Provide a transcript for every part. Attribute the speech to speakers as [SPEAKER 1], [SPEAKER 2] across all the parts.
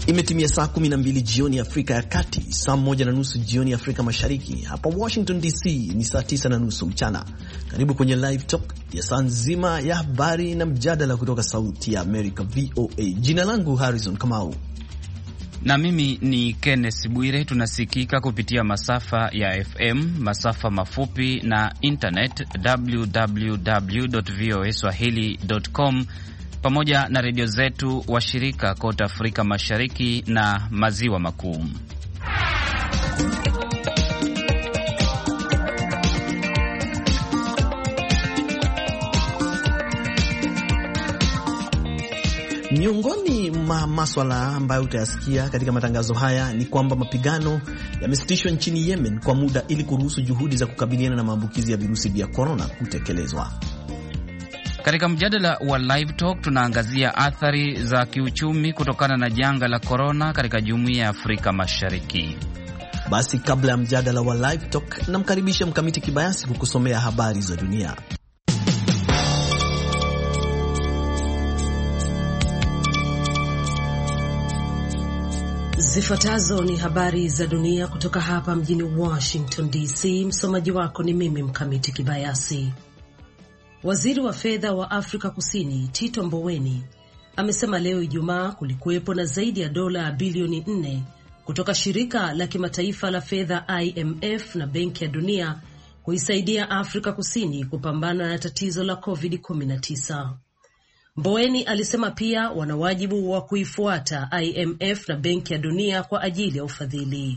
[SPEAKER 1] Imetimia saa 12 jioni Afrika ya Kati, saa 1:30 jioni Afrika Mashariki. Hapa Washington DC ni saa 9:30 mchana. Karibu kwenye live talk ya saa nzima ya habari na mjadala kutoka Sauti ya America VOA. Jina langu Harrison Kamau.
[SPEAKER 2] Na mimi ni Kenneth Bwire. Tunasikika kupitia masafa ya FM, masafa mafupi na internet www.voaswahili.com, pamoja na redio zetu washirika kote Afrika Mashariki na Maziwa Makuu.
[SPEAKER 1] Miongoni mwa maswala ambayo utayasikia katika matangazo haya ni kwamba mapigano yamesitishwa nchini Yemen kwa muda ili kuruhusu juhudi za kukabiliana na maambukizi ya virusi vya korona kutekelezwa.
[SPEAKER 2] Katika mjadala wa Live Talk tunaangazia athari za kiuchumi kutokana na janga la korona katika Jumuiya ya Afrika Mashariki.
[SPEAKER 1] Basi kabla ya mjadala wa Live Talk, namkaribisha Mkamiti Kibayasi kukusomea habari za dunia.
[SPEAKER 3] Zifuatazo ni habari za dunia kutoka hapa mjini Washington DC. Msomaji wako ni mimi Mkamiti Kibayasi. Waziri wa fedha wa Afrika Kusini Tito Mboweni amesema leo Ijumaa kulikuwepo na zaidi ya dola bilioni 4 kutoka shirika la kimataifa la fedha IMF na Benki ya Dunia kuisaidia Afrika Kusini kupambana na tatizo la COVID-19. Mboweni alisema pia wana wajibu wa kuifuata IMF na Benki ya Dunia kwa ajili ya ufadhili.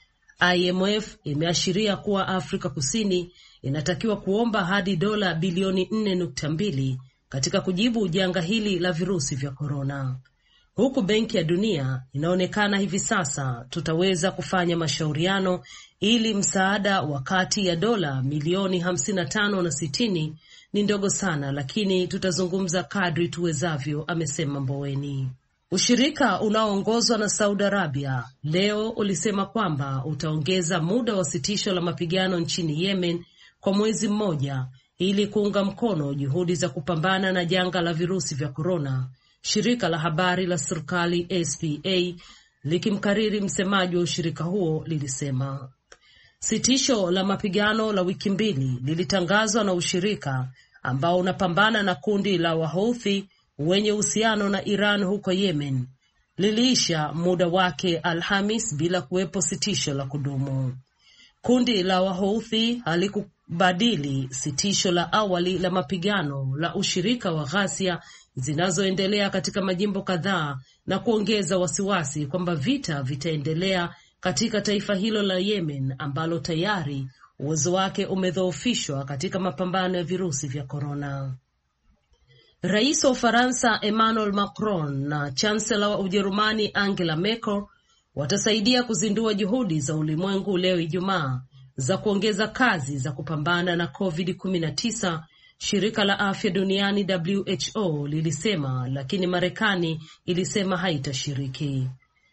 [SPEAKER 3] IMF imeashiria kuwa Afrika Kusini inatakiwa kuomba hadi dola bilioni 4.2 katika kujibu janga hili la virusi vya korona. Huku Benki ya Dunia inaonekana hivi sasa tutaweza kufanya mashauriano ili msaada wa kati ya dola milioni 55 na 60 ni ndogo sana, lakini tutazungumza kadri tuwezavyo, amesema Mboweni. Ushirika unaoongozwa na Saudi Arabia leo ulisema kwamba utaongeza muda wa sitisho la mapigano nchini Yemen kwa mwezi mmoja ili kuunga mkono juhudi za kupambana na janga la virusi vya korona, shirika la habari la serikali SPA likimkariri msemaji wa ushirika huo lilisema. Sitisho la mapigano la wiki 2 lilitangazwa na ushirika ambao unapambana na kundi la Wahouthi wenye uhusiano na Iran huko Yemen. Liliisha muda wake Alhamis bila kuwepo sitisho la kudumu. Kundi la Wahouthi halikubadili sitisho la awali la mapigano la ushirika wa ghasia zinazoendelea katika majimbo kadhaa na kuongeza wasiwasi kwamba vita vitaendelea katika taifa hilo la Yemen ambalo tayari uwezo wake umedhoofishwa katika mapambano ya virusi vya korona. Rais wa Ufaransa Emmanuel Macron na Chancellor wa Ujerumani Angela Merkel watasaidia kuzindua juhudi za ulimwengu leo Ijumaa za kuongeza kazi za kupambana na COVID-19, shirika la afya duniani WHO lilisema, lakini Marekani ilisema haitashiriki.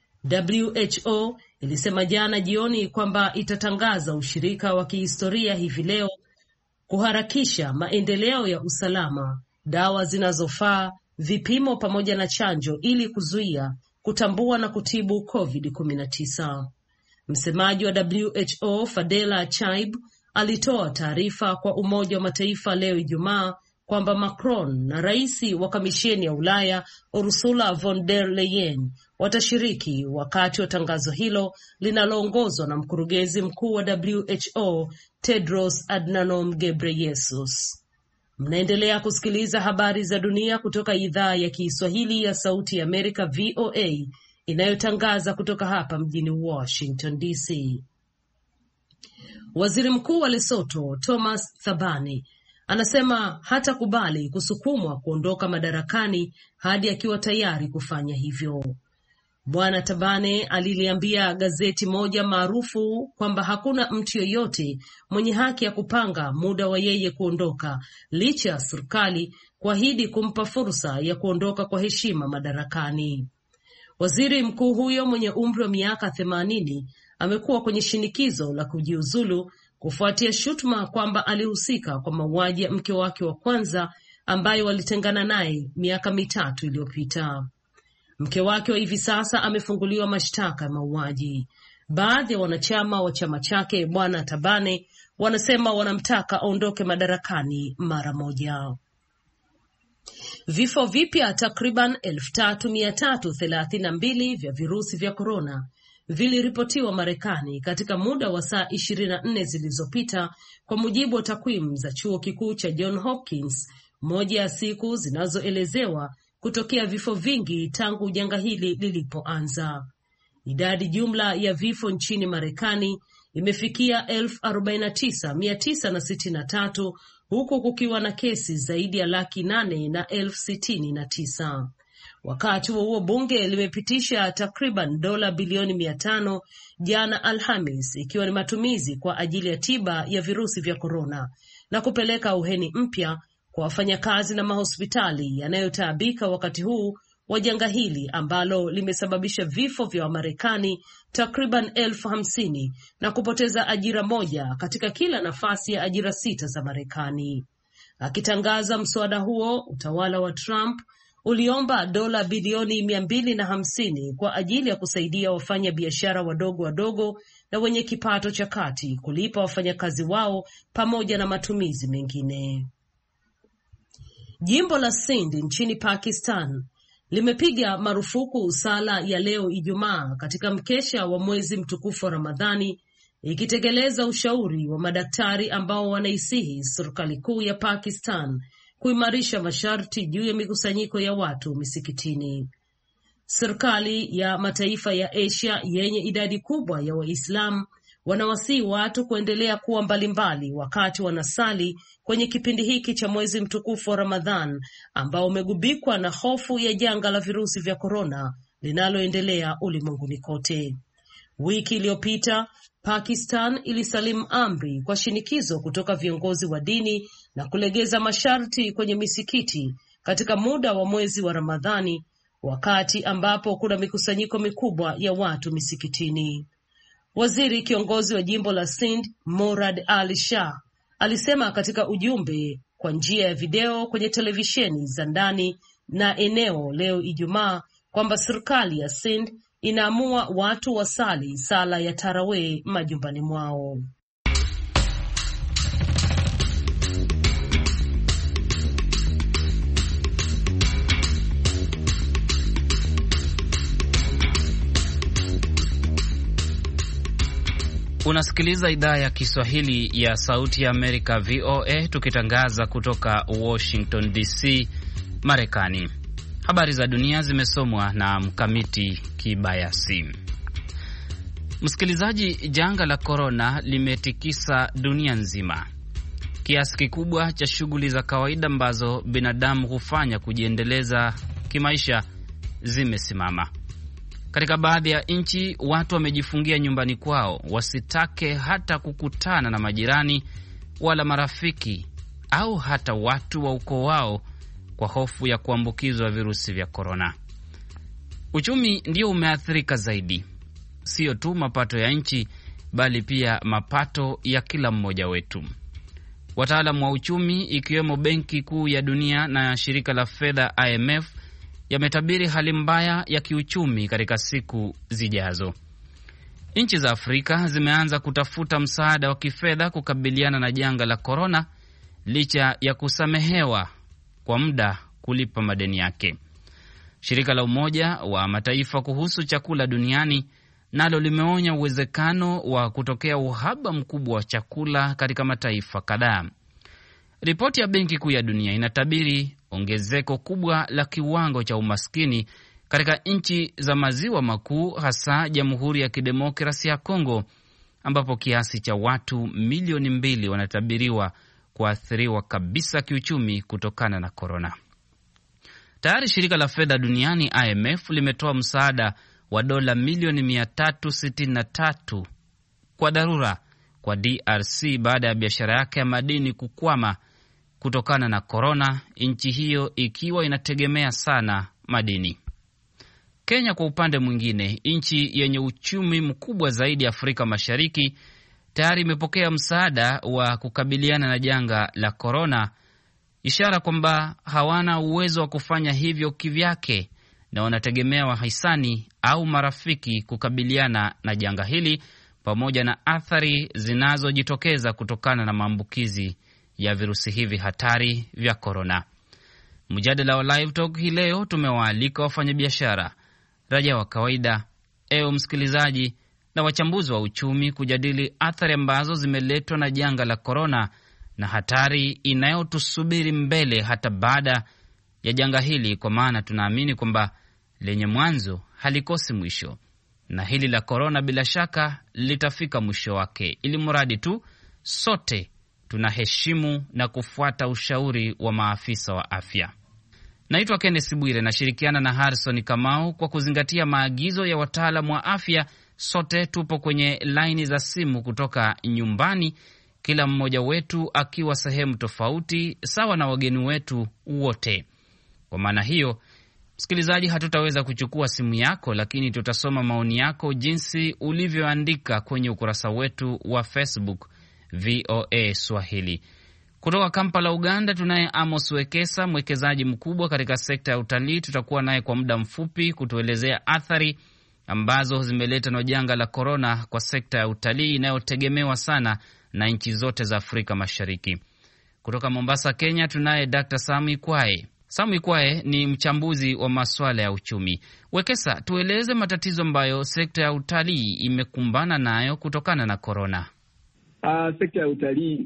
[SPEAKER 3] WHO ilisema jana jioni kwamba itatangaza ushirika wa kihistoria hivi leo kuharakisha maendeleo ya usalama, dawa zinazofaa, vipimo pamoja na chanjo ili kuzuia, kutambua na kutibu COVID-19. Msemaji wa WHO Fadela Chaib alitoa taarifa kwa Umoja wa Mataifa leo Ijumaa kwamba Macron na rais wa Kamisheni ya Ulaya Ursula von der Leyen watashiriki wakati wa tangazo hilo linaloongozwa na mkurugenzi mkuu wa WHO Tedros Adhanom Ghebreyesus. Mnaendelea kusikiliza habari za dunia kutoka idhaa ya Kiswahili ya Sauti ya Amerika VOA inayotangaza kutoka hapa mjini Washington DC. Waziri Mkuu wa Lesotho Thomas Thabane anasema hatakubali kusukumwa kuondoka madarakani hadi akiwa tayari kufanya hivyo. Bwana Thabane aliliambia gazeti moja maarufu kwamba hakuna mtu yoyote mwenye haki ya kupanga muda wa yeye kuondoka, licha ya serikali kuahidi kumpa fursa ya kuondoka kwa heshima madarakani. Waziri mkuu huyo mwenye umri wa miaka 80 amekuwa kwenye shinikizo la kujiuzulu kufuatia shutuma kwamba alihusika kwa mauaji ya mke wake wa kwanza ambaye walitengana naye miaka 3 iliyopita. Mke wake wa hivi sasa amefunguliwa mashtaka ya mauaji. Baadhi ya wanachama wa chama chake Bwana Tabane wanasema wanamtaka aondoke madarakani mara moja. Vifo vipya takriban 3,332 vya virusi vya korona viliripotiwa Marekani katika muda wa saa 24 zilizopita, kwa mujibu wa takwimu za chuo kikuu cha John Hopkins, moja ya siku zinazoelezewa kutokea vifo vingi tangu janga hili lilipoanza. Idadi jumla ya vifo nchini Marekani imefikia 49,963 huku kukiwa na kesi zaidi ya 800,069. Wakati huo bunge limepitisha takriban dola bilioni 500 jana Alhamis, ikiwa ni matumizi kwa ajili ya tiba ya virusi vya korona na kupeleka auheni mpya kwa wafanyakazi na mahospitali yanayotaabika wakati huu wa janga hili ambalo limesababisha vifo vya Wamarekani takriban 50,000 na kupoteza ajira moja katika kila nafasi ya ajira 6 za Marekani. Akitangaza mswada huo, utawala wa Trump uliomba dola bilioni 250 kwa ajili ya kusaidia wafanya biashara wadogo na wenye kipato cha kati kulipa wafanyakazi wao pamoja na matumizi mengine. Jimbo la Sindh nchini Pakistan limepiga marufuku sala ya leo Ijumaa katika mkesha wa mwezi mtukufu wa Ramadhani, ikitekeleza ushauri wa madaktari ambao wanaisihi serikali kuu ya Pakistan kuimarisha masharti juu ya mikusanyiko ya watu misikitini. Serikali ya mataifa ya Asia yenye idadi kubwa ya Waislamu wanawasihi watu kuendelea kuwa mbalimbali wakati wanasali kwenye kipindi hiki cha mwezi mtukufu wa Ramadhan ambao umegubikwa na hofu ya janga la virusi vya korona linaloendelea ulimwenguni kote. Wiki iliyopita Pakistan ilisalimu amri kwa shinikizo kutoka viongozi wa dini na kulegeza masharti kwenye misikiti katika muda wa mwezi wa Ramadhani, wakati ambapo kuna mikusanyiko mikubwa ya watu misikitini. Waziri kiongozi wa jimbo la Sindh, Murad Ali Shah, alisema katika ujumbe kwa njia ya video kwenye televisheni za ndani na eneo leo Ijumaa kwamba serikali ya Sindh inaamua watu wasali sala ya Tarawih majumbani mwao.
[SPEAKER 2] Unasikiliza idhaa ya Kiswahili ya Sauti ya Amerika, VOA, tukitangaza kutoka Washington DC, Marekani. Habari za dunia zimesomwa na Mkamiti Kibayasi. Msikilizaji, janga la korona limetikisa dunia nzima. Kiasi kikubwa cha shughuli za kawaida ambazo binadamu hufanya kujiendeleza kimaisha zimesimama. Katika baadhi ya nchi, watu wamejifungia nyumbani kwao, wasitake hata kukutana na majirani wala marafiki au hata watu wa ukoo wao kwa hofu ya kuambukizwa virusi vya korona. Uchumi ndio umeathirika zaidi, sio tu mapato ya nchi bali pia mapato ya kila mmoja wetu. Wataalamu wa uchumi ikiwemo Benki Kuu ya Dunia na shirika la fedha IMF yametabiri hali mbaya ya kiuchumi katika siku zijazo. Nchi za Afrika zimeanza kutafuta msaada wa kifedha kukabiliana na janga la korona licha ya kusamehewa kwa muda kulipa madeni yake. Shirika la Umoja wa Mataifa kuhusu chakula duniani nalo limeonya uwezekano wa kutokea uhaba mkubwa wa chakula katika mataifa kadhaa. Ripoti ya Benki Kuu ya Dunia inatabiri ongezeko kubwa la kiwango cha umaskini katika nchi za maziwa makuu, hasa Jamhuri ya Kidemokrasia ya Kongo, ambapo kiasi cha watu milioni 2 wanatabiriwa kuathiriwa kabisa kiuchumi kutokana na korona. Tayari shirika la fedha duniani IMF limetoa msaada wa dola milioni 363 kwa dharura kwa DRC baada ya biashara yake ya madini kukwama kutokana na korona, nchi hiyo ikiwa inategemea sana madini. Kenya kwa upande mwingine, nchi yenye uchumi mkubwa zaidi Afrika Mashariki, tayari imepokea msaada wa kukabiliana na janga la korona, ishara kwamba hawana uwezo wa kufanya hivyo kivyake na wanategemea wahisani au marafiki kukabiliana na janga hili pamoja na athari zinazojitokeza kutokana na maambukizi ya virusi hivi hatari vya korona. Mjadala wa Live Talk hii leo tumewaalika wafanyabiashara, raia wa kawaida, msikilizaji, na wachambuzi wa uchumi kujadili athari ambazo zimeletwa na janga la korona na hatari inayotusubiri mbele hata baada ya janga hili, kwa maana tunaamini kwamba lenye mwanzo halikosi mwisho, na hili la korona bila shaka litafika mwisho wake, ili mradi tu sote tunaheshimu na kufuata ushauri wa maafisa wa afya. Naitwa Kenneth Bwire, nashirikiana na Harrison Kamau kwa kuzingatia maagizo ya wataalamu wa afya. Sote tupo kwenye laini za simu kutoka nyumbani, kila mmoja wetu akiwa sehemu tofauti, sawa na wageni wetu wote. Kwa maana hiyo, msikilizaji, hatutaweza kuchukua simu yako, lakini tutasoma maoni yako jinsi ulivyoandika kwenye ukurasa wetu wa Facebook VOA Swahili. Kutoka Kampala, Uganda, tunaye Amos Wekesa, mwekezaji mkubwa katika sekta ya utalii. Tutakuwa naye kwa muda mfupi kutuelezea athari ambazo zimeleta na janga la korona kwa sekta ya utalii inayotegemewa sana na nchi zote za Afrika Mashariki. Kutoka Mombasa, Kenya, tunaye Dr. Sam Ikwae. Sam Ikwae ni mchambuzi wa masuala ya uchumi. Wekesa, tueleze matatizo ambayo sekta ya utalii imekumbana nayo kutokana na korona.
[SPEAKER 4] Sekta ya utalii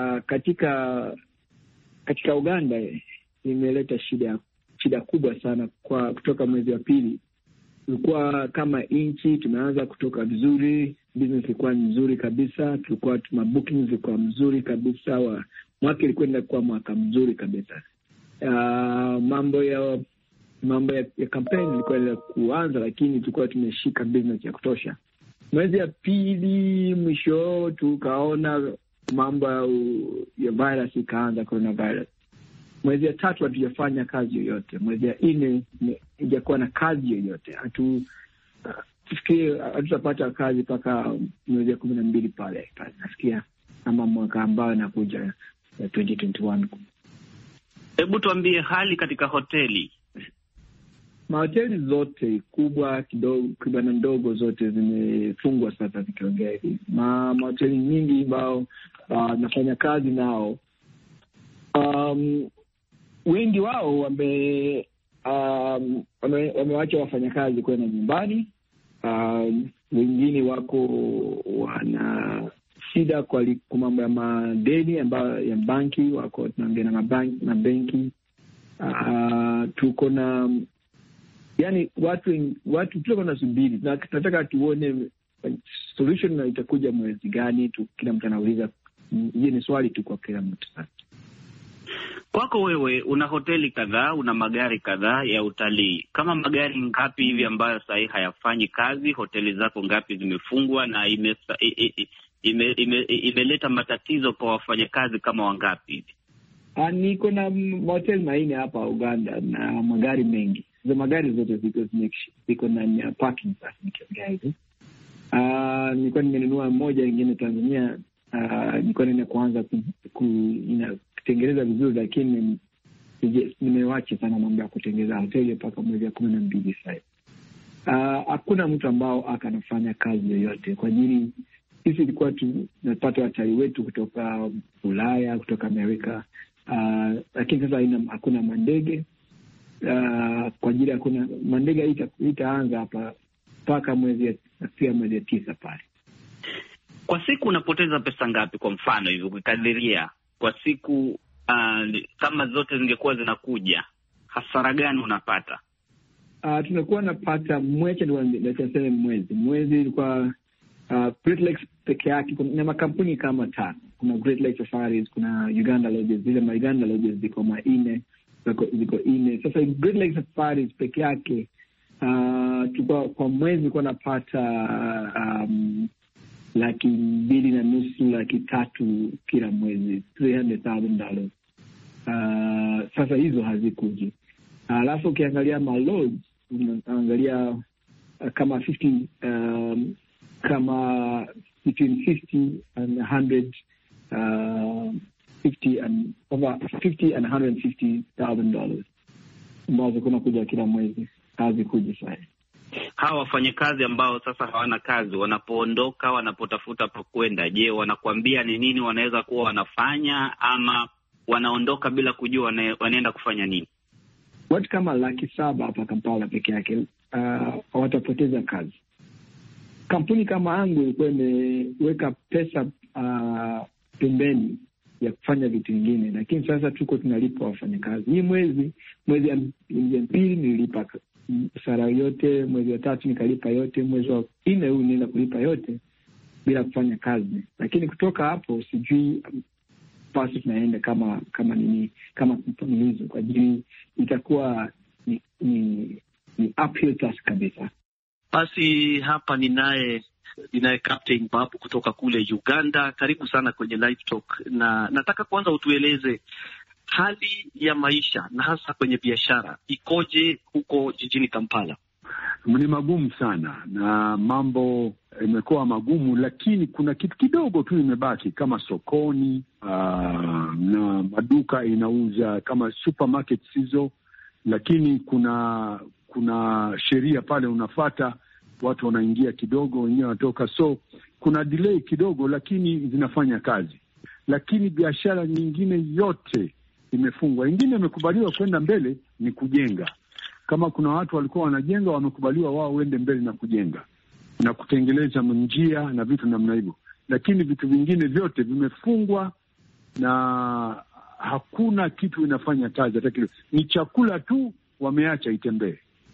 [SPEAKER 4] katika Uganda imeleta shida kubwa sana kutoka mwezi wa pili. Tulikuwa kama nchi tumeanza kutoka vizuri, business ilikuwa nzuri kabisa, tulikuwa bookings zilikuwa mzuri kabisa, mwaka ilikwenda kuwa mwaka mzuri kabisa. Mambo ya campaign ilikuwa kuanza, lakini tulikuwa tumeshika business ya kutosha. Mwezi ya pili mwisho tukaona mambo ya virus ikaanza, coronavirus. Mwezi ya tatu hatujafanya kazi yoyote. Mwezi ya 4 haijakuwa na kazi yoyote. Hatutapata kazi mpaka mwezi ya 12 pale. Nasikia ama mwaka ambao nakuja 2021.
[SPEAKER 5] Hebu tuambie hali katika hoteli.
[SPEAKER 4] Mahoteli zote kubwa kidogo na ndogo zote zimefungwa sasa zikiongea hivi. Mahoteli nyingi ambao nafanya kazi nao, wengi wao wamewacha wafanyakazi kwenda nyumbani. Wengine wako wana shida kwa mambo ya madeni ambayo ya banki, wako tunaongea na benki. Tuko na watu tuko na subiri, na tunataka tuone solution na itakuja mwezi gani. Kila mtu anauliza, hiyo ni swali tu kwa kila mtu.
[SPEAKER 5] Kwako wewe, una hoteli kadhaa, una magari kadhaa ya utalii. Kama magari ngapi hivi ambayo sasa hayafanyi kazi? Hoteli zako ngapi zimefungwa na imeleta matatizo kwa wafanyakazi kama wangapi hivi?
[SPEAKER 4] Niko na mahoteli 4 hapa Uganda na magari mengi. Hizo magari zote ziko na parking sasa nikiongea hivi. Nilikuwa nimenunua moja nyingine Tanzania. Nilikuwa nina kuanza kutengeneza vizuri, lakini nimewacha sana mambo ya kutengeneza hoteli mpaka mwezi wa 12 sasa. Hakuna mtu ambao akanafanya kazi yoyote kwa ajili sisi tulikuwa tunapata watalii wetu kutoka Ulaya, kutoka Amerika. Lakini sasa hakuna mandege. Kwa ajili hakuna mandege itaanza hapa mpaka mwezi ya 9 pale.
[SPEAKER 5] Kwa siku unapoteza pesa ngapi kwa mfano hivi ukikadiria kwa siku? Kama zote zingekuwa zinakuja, hasara gani unapata?
[SPEAKER 4] Tunakuwa napata mwezi ilikuwa Great Lakes peke yake na makampuni kama 5. Kuna Great Lakes Safaris, kuna Uganda Lodges. Zile Uganda Lodges ziko 4, ziko 4. Sasa Great Lakes Safaris peke yake kwa mwezi kwa napata $2.5 3 kila mwezi, $300,000. Sasa hizo hazikuji. Alafu ukiangalia malodge, unaangalia kama 50 kama between 50 and 100 50 and over $50,000 and $150,000 ambazo kuna kuja kila mwezi. hazikuji sasa.
[SPEAKER 5] Hawa wafanyakazi ambao sasa hawana kazi, wanapoondoka, wanapotafuta pa kwenda, je, wanakuambia ni nini wanaweza kuwa wanafanya, ama wanaondoka bila kujua wanaenda kufanya nini?
[SPEAKER 4] Watu kama 700,000 hapa Kampala peke yake watapoteza kazi. Kampuni kama yangu ilikuwa imeweka pesa pembeni ya kufanya vitu vingine, lakini sasa tuko tunalipa wafanyakazi. Hii mwezi ya pili nilipa sara yote, mwezi wa 3 nikalipa yote, mwezi wa 4 huu nenda kulipa yote bila kufanya kazi. Lakini kutoka hapo sijui pasi tunaenda kama kampuni hizo, kwa ajili itakuwa ni uphill task kabisa.
[SPEAKER 6] Basi hapa ninaye Captain Babu kutoka kule Uganda. Karibu sana kwenye Live Talk, na nataka kwanza utueleze hali ya maisha na hasa kwenye biashara ikoje huko jijini Kampala?
[SPEAKER 7] Ni magumu sana na mambo imekuwa magumu, lakini kuna kitu kidogo tu imebaki kama sokoni na maduka inauza kama supermarkets hizo, lakini kuna sheria pale unafuata, watu wanaingia kidogo, wengine wanatoka, so kuna delay kidogo, lakini zinafanya kazi. Lakini biashara nyingine yote imefungwa. Ingine imekubaliwa kwenda mbele ni kujenga. Kama kuna watu walikuwa wanajenga, wamekubaliwa wao wende mbele na kujenga na kutengeleza njia na vitu namna hivyo, lakini vitu vingine vyote vimefungwa na hakuna kitu inafanya kazi hata kidogo. Ni chakula tu wameacha itembee.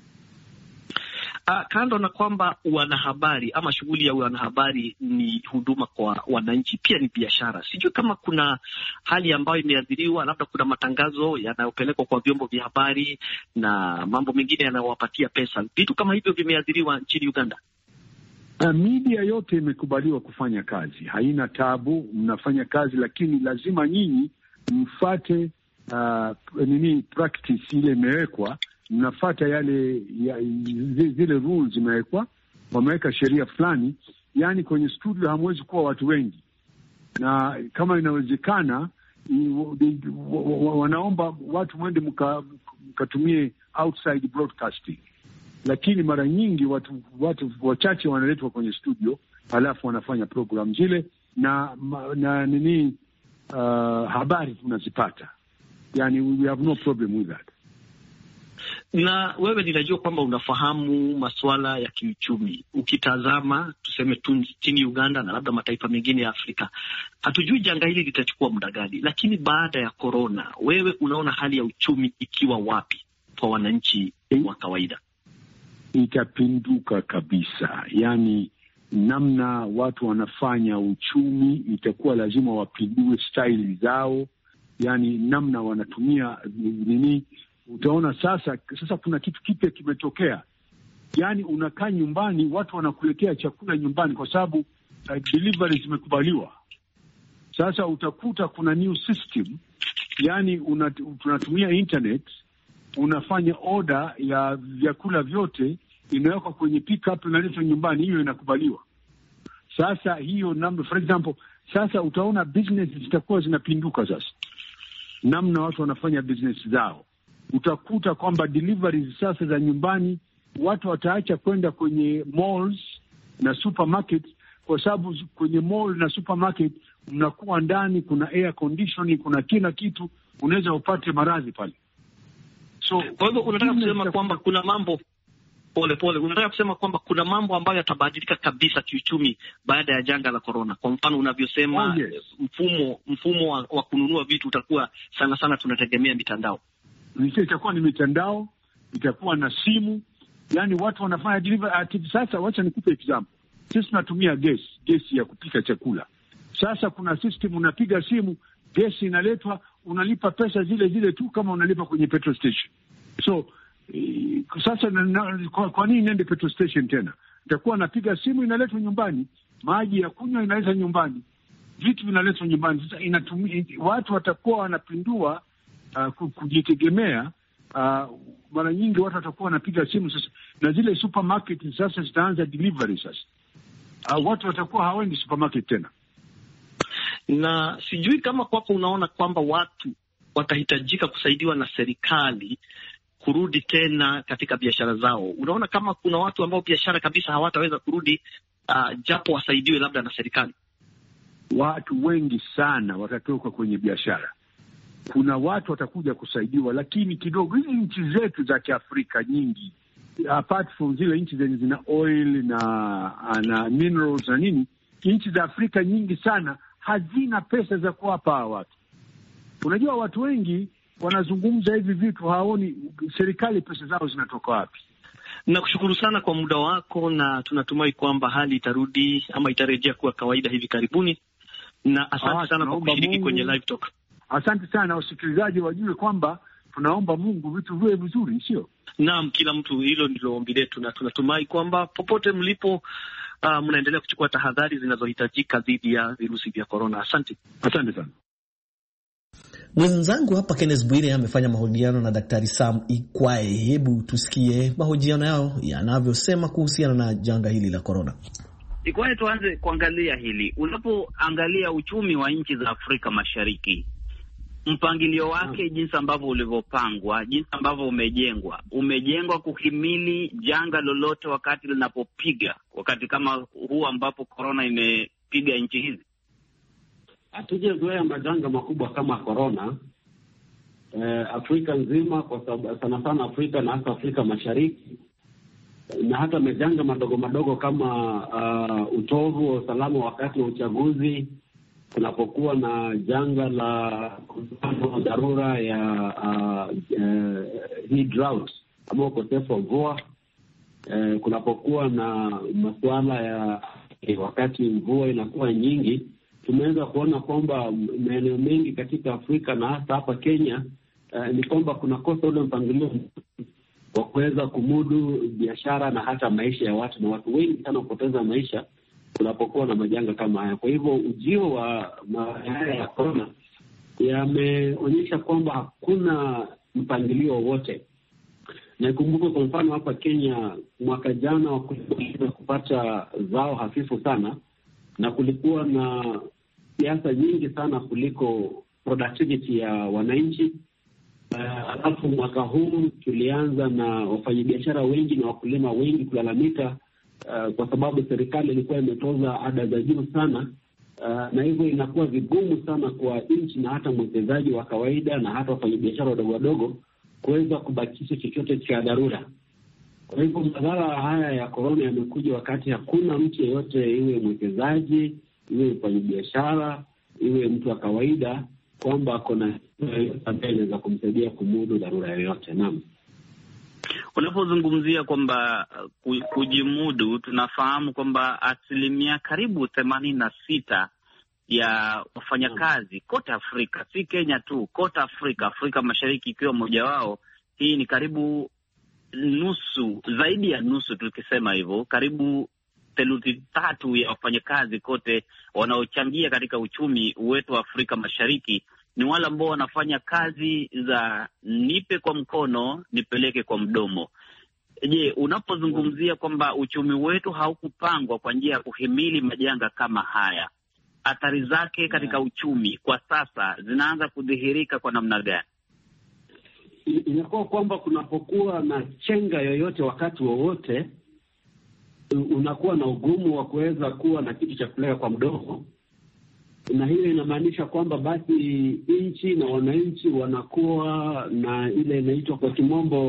[SPEAKER 6] Kando na kwamba wanahabari ama shughuli ya wanahabari ni huduma kwa wananchi, pia ni biashara. Sijui kama kuna hali ambayo imeathiriwa, labda kuna matangazo yanayopelekwa kwa vyombo vya habari na mambo mengine yanayowapatia pesa. Vitu kama hivyo vimeathiriwa nchini Uganda?
[SPEAKER 7] Media yote imekubaliwa kufanya kazi, haina tabu, mnafanya kazi, lakini lazima nyinyi mfuate practice ile imewekwa, mnafuata zile rules zimewekwa, wameweka sheria fulani. Yani kwenye studio hamwezi kuwa watu wengi, na kama inawezekana wanaomba watu mwende mkatumie outside broadcasting, lakini mara nyingi watu wachache wanaletwa kwenye studio, halafu wanafanya program zile na habari tunazipata. Yani we have no problem with that.
[SPEAKER 6] Na wewe ninajua kwamba unafahamu masuala ya kiuchumi. Ukitazama tuseme tu nchini Uganda na labda mataifa mengine ya Afrika, hatujui janga hili litachukua muda gani, lakini baada ya corona, wewe unaona hali ya uchumi ikiwa wapi kwa wananchi wa kawaida?
[SPEAKER 7] Itapinduka kabisa. Yani namna watu wanafanya uchumi itakuwa lazima wapindue style zao, yani namna wanatumia Utaona sasa kuna kitu kipya kimetokea. Yani unakaa nyumbani, watu wanakuletea chakula nyumbani kwa sababu delivery zimekubaliwa. Sasa utakuta kuna new system, yani tunatumia internet, unafanya order ya vyakula vyote, inawekwa kwenye pick up, inaletwa nyumbani, hiyo inakubaliwa. Sasa hiyo number, for example, sasa utaona business zitakuwa zinapinduka sasa. Namna watu wanafanya business zao. Utakuta kwamba deliveries sasa za nyumbani, watu wataacha kwenda kwenye malls na supermarket, kwa sababu kwenye mall na supermarket mnakuwa ndani, kuna air conditioning, kuna kila kitu, unaweza upate maradhi pale.
[SPEAKER 6] So kwa hivyo unataka kusema kwamba kuna mambo unataka kusema kwamba kuna mambo ambayo yatabadilika kabisa kiuchumi baada ya janga la corona. Kwa mfano unavyosema, mfumo wa kununua vitu utakuwa sana tunategemea mitandao.
[SPEAKER 7] Itakuwa ni mitandao, itakuwa na simu, yani watu wanafanya delivery. Sasa wacha nikupe example. Sisi tunatumia gesi ya kupika chakula. Sasa kuna system, unapiga simu, gesi inaletwa, unalipa pesa zile tu kama unalipa kwenye petrol station. So sasa kwa nini nende petrol station tena? Itakuwa napiga simu, inaletwa nyumbani, maji ya kunywa inaletwa nyumbani, vitu vinaletwa nyumbani. Sasa watu watakuwa wanapindua kujitegemea. Mara nyingi watu watakuwa wanapiga simu sasa, na zile supermarket sasa zitaanza delivery sasa. Watu watakuwa hawaendi supermarket tena.
[SPEAKER 6] Na sijui kama kwako unaona kwamba watu watahitajika kusaidiwa na serikali kurudi tena katika biashara zao. Unaona kama kuna watu ambao biashara kabisa hawataweza kurudi, japo wasaidiwe labda na serikali.
[SPEAKER 7] Watu wengi sana watatoka kwenye biashara. Kuna watu watakuja kusaidiwa, lakini kidogo hizi nchi zetu za Kiafrika nyingi, apart from zile nchi zenye zina oil na minerals na nini, nchi za Afrika nyingi sana hazina pesa za kuwapa watu. Unajua watu wengi wanazungumza hivi vitu, hawaoni serikali pesa zao zinatoka wapi.
[SPEAKER 6] Nakushukuru sana kwa muda wako, na tunatumai kwamba hali itarudi ama itarejea kuwa kawaida hivi karibuni, na asante sana kwa kushiriki kwenye live talk. Asante sana. Wasikilizaji wajue kwamba tunaomba Mungu vitu viwe vizuri, sio? Naam, kila mtu, hilo ndilo ombi letu, na tunatumai kwamba popote mlipo mnaendelea kuchukua tahadhari zinazohitajika dhidi ya virusi vya korona. Asante sana.
[SPEAKER 1] Mwenzangu hapa Kenneth Bwire amefanya mahojiano na Daktari Sam Ikwae. Hebu tusikie mahojiano yao yanavyosema kuhusiana na janga hili la korona.
[SPEAKER 5] Ikwae, tuanze kuangalia hili. Unapoangalia uchumi wa nchi za Afrika Mashariki, mpangilio wake, jinsi ambavyo ulivyopangwa, jinsi ambavyo umejengwa kuhimili janga lolote wakati linapopiga, wakati kama huu ambapo korona imepiga nchi hizi?
[SPEAKER 8] Hatujazoea majanga makubwa kama korona Afrika nzima, kwa sababu sana Afrika na hasa Afrika Mashariki, na hata majanga madogo madogo kama utovu wa usalama wakati wa uchaguzi, kunapokuwa na janga la dharura ya hii drought ama ukosefu wa mvua, kunapokuwa na masuala ya wakati mvua inakuwa nyingi, tumeweza kuona kwamba maeneo mengi katika Afrika na hasa hapa Kenya ni kwamba kuna kosa ule mpangilio wa kuweza kumudu biashara na hata maisha ya watu, na watu wengi sana kupoteza maisha kunapokuwa na majanga kama haya. Kwa hivyo ujio wa haya ya korona yameonyesha kwamba hakuna mpangilio wowote. Na ikumbuke kwa mfano hapa Kenya mwaka jana wakulima kupata zao hafifu sana, na kulikuwa na siasa nyingi sana kuliko productivity ya wananchi. Alafu mwaka huu tulianza na wafanyabiashara wengi na wakulima wengi kulalamika kwa sababu serikali ilikuwa imetoza ada za juu sana, na hivyo inakuwa vigumu sana kwa nchi na hata mwekezaji wa kawaida na hata wafanyabiashara wadogo wadogo kuweza kubakisha chochote cha dharura. Kwa hivyo madhara haya ya korona yamekuja wakati hakuna mtu yeyote, iwe mwekezaji, iwe mfanyabiashara, iwe mtu wa kawaida, kwamba kuna ambaye inaweza kumsaidia kumudu dharura yoyote. Naam.
[SPEAKER 5] Unapozungumzia kwamba kujimudu, tunafahamu kwamba asilimia karibu 86 ya wafanyakazi kote Afrika, si Kenya tu, kote Afrika Mashariki ikiwa mmoja wao, hii ni karibu nusu, zaidi ya nusu tukisema hivyo, karibu theluthi 3 ya wafanyakazi kote wanaochangia katika uchumi wetu wa Afrika Mashariki ni wale ambao wanafanya kazi za nipe kwa mkono nipeleke kwa mdomo. Je, unapozungumzia kwamba uchumi wetu haukupangwa kwa njia ya kuhimili majanga kama haya, athari zake katika uchumi kwa sasa zinaanza kudhihirika kwa namna gani?
[SPEAKER 8] Inakuwa kwamba kunapokuwa na chenga yoyote wakati wowote, unakuwa na ugumu wa kuweza kuwa na kitu cha kupeleka kwa mdomo, na hiyo inamaanisha kwamba basi nchi na wananchi wanakuwa na ile inaitwa kwa kimombo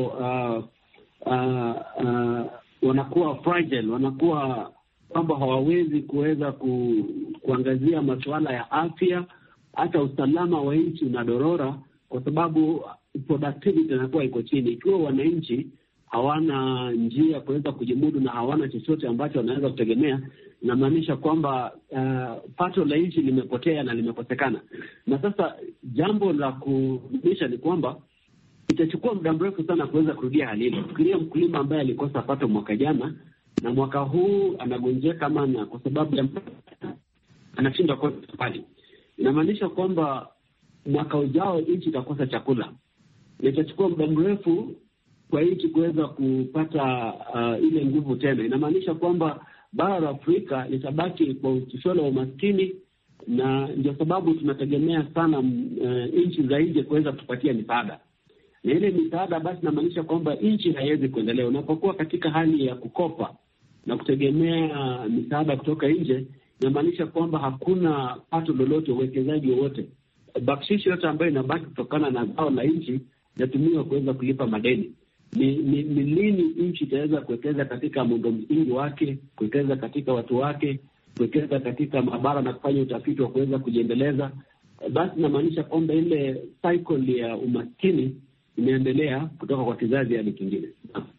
[SPEAKER 8] wanakuwa fragile, wanakuwa kwamba hawawezi kuweza kuangazia masuala ya afya, hata usalama wa nchi unadorora kwa sababu productivity inakuwa iko chini. Ikiwa wananchi hawana njia kuweza kujimudu na hawana chochote ambacho wanaweza kutegemea, inamaanisha kwamba pato la nchi limepotea na limekosekana. Na sasa jambo la kudumisha ni kwamba itachukua muda mrefu sana kuweza kurudia hali ile. Fikiria mkulima ambaye alikosa pato mwaka jana na mwaka huu anagonjeka na kwa sababu ya anashindwa kwa safari. Inamaanisha kwamba mwaka ujao nchi itakosa chakula. Itachukua muda mrefu kwa nchi kuweza kupata ile nguvu tena. Inamaanisha kwamba bara la Afrika litabaki kwa utisolo wa umaskini, na ndio sababu tunategemea sana nchi za nje kuweza kutupatia misaada. na ile misaada, basi inamaanisha kwamba nchi haiwezi kuendelea. Unapokuwa katika hali ya kukopa na kutegemea misaada kutoka nje, inamaanisha kwamba hakuna pato lolote, uwekezaji wowote. Bakshishi yote ambayo inabaki kutokana na zao la nchi inatumiwa kuweza kulipa madeni. Ni lini nchi itaweza kuwekeza katika muundo msingi wake, kuwekeza katika watu wake, kuwekeza katika maabara na kufanya utafiti wa kuweza kujiendeleza? Basi inamaanisha kwamba ile cycle ya umaskini imeendelea kutoka kwa kizazi hadi kingine.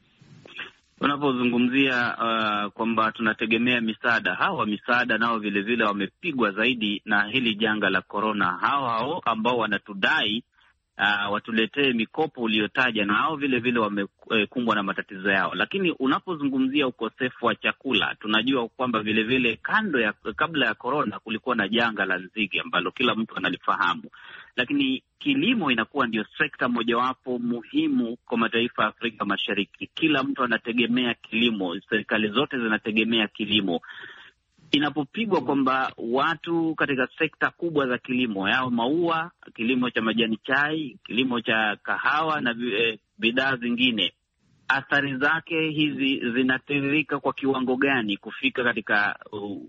[SPEAKER 5] Unapozungumzia kwamba tunategemea misaada, hawa misaada nao vile vile wamepigwa zaidi na hili janga la corona. Hao ambao wanatudai watuletee mikopo uliyotaja, na hao vile vile wamekumbwa na matatizo yao. Lakini unapozungumzia ukosefu wa chakula, tunajua kwamba vile vile kabla ya corona kulikuwa na janga la nzige ambalo kila mtu analifahamu. Lakini kilimo inakuwa ndio sekta mojawapo muhimu kwa mataifa ya Afrika Mashariki. Kila mtu anategemea kilimo, serikali zote zinategemea kilimo. Inapopigwa kwamba watu katika sekta kubwa za kilimo, yao maua, kilimo cha majani chai, kilimo cha kahawa na bidhaa zingine, athari zake hizi zinatiririka kwa kiwango gani kufika katika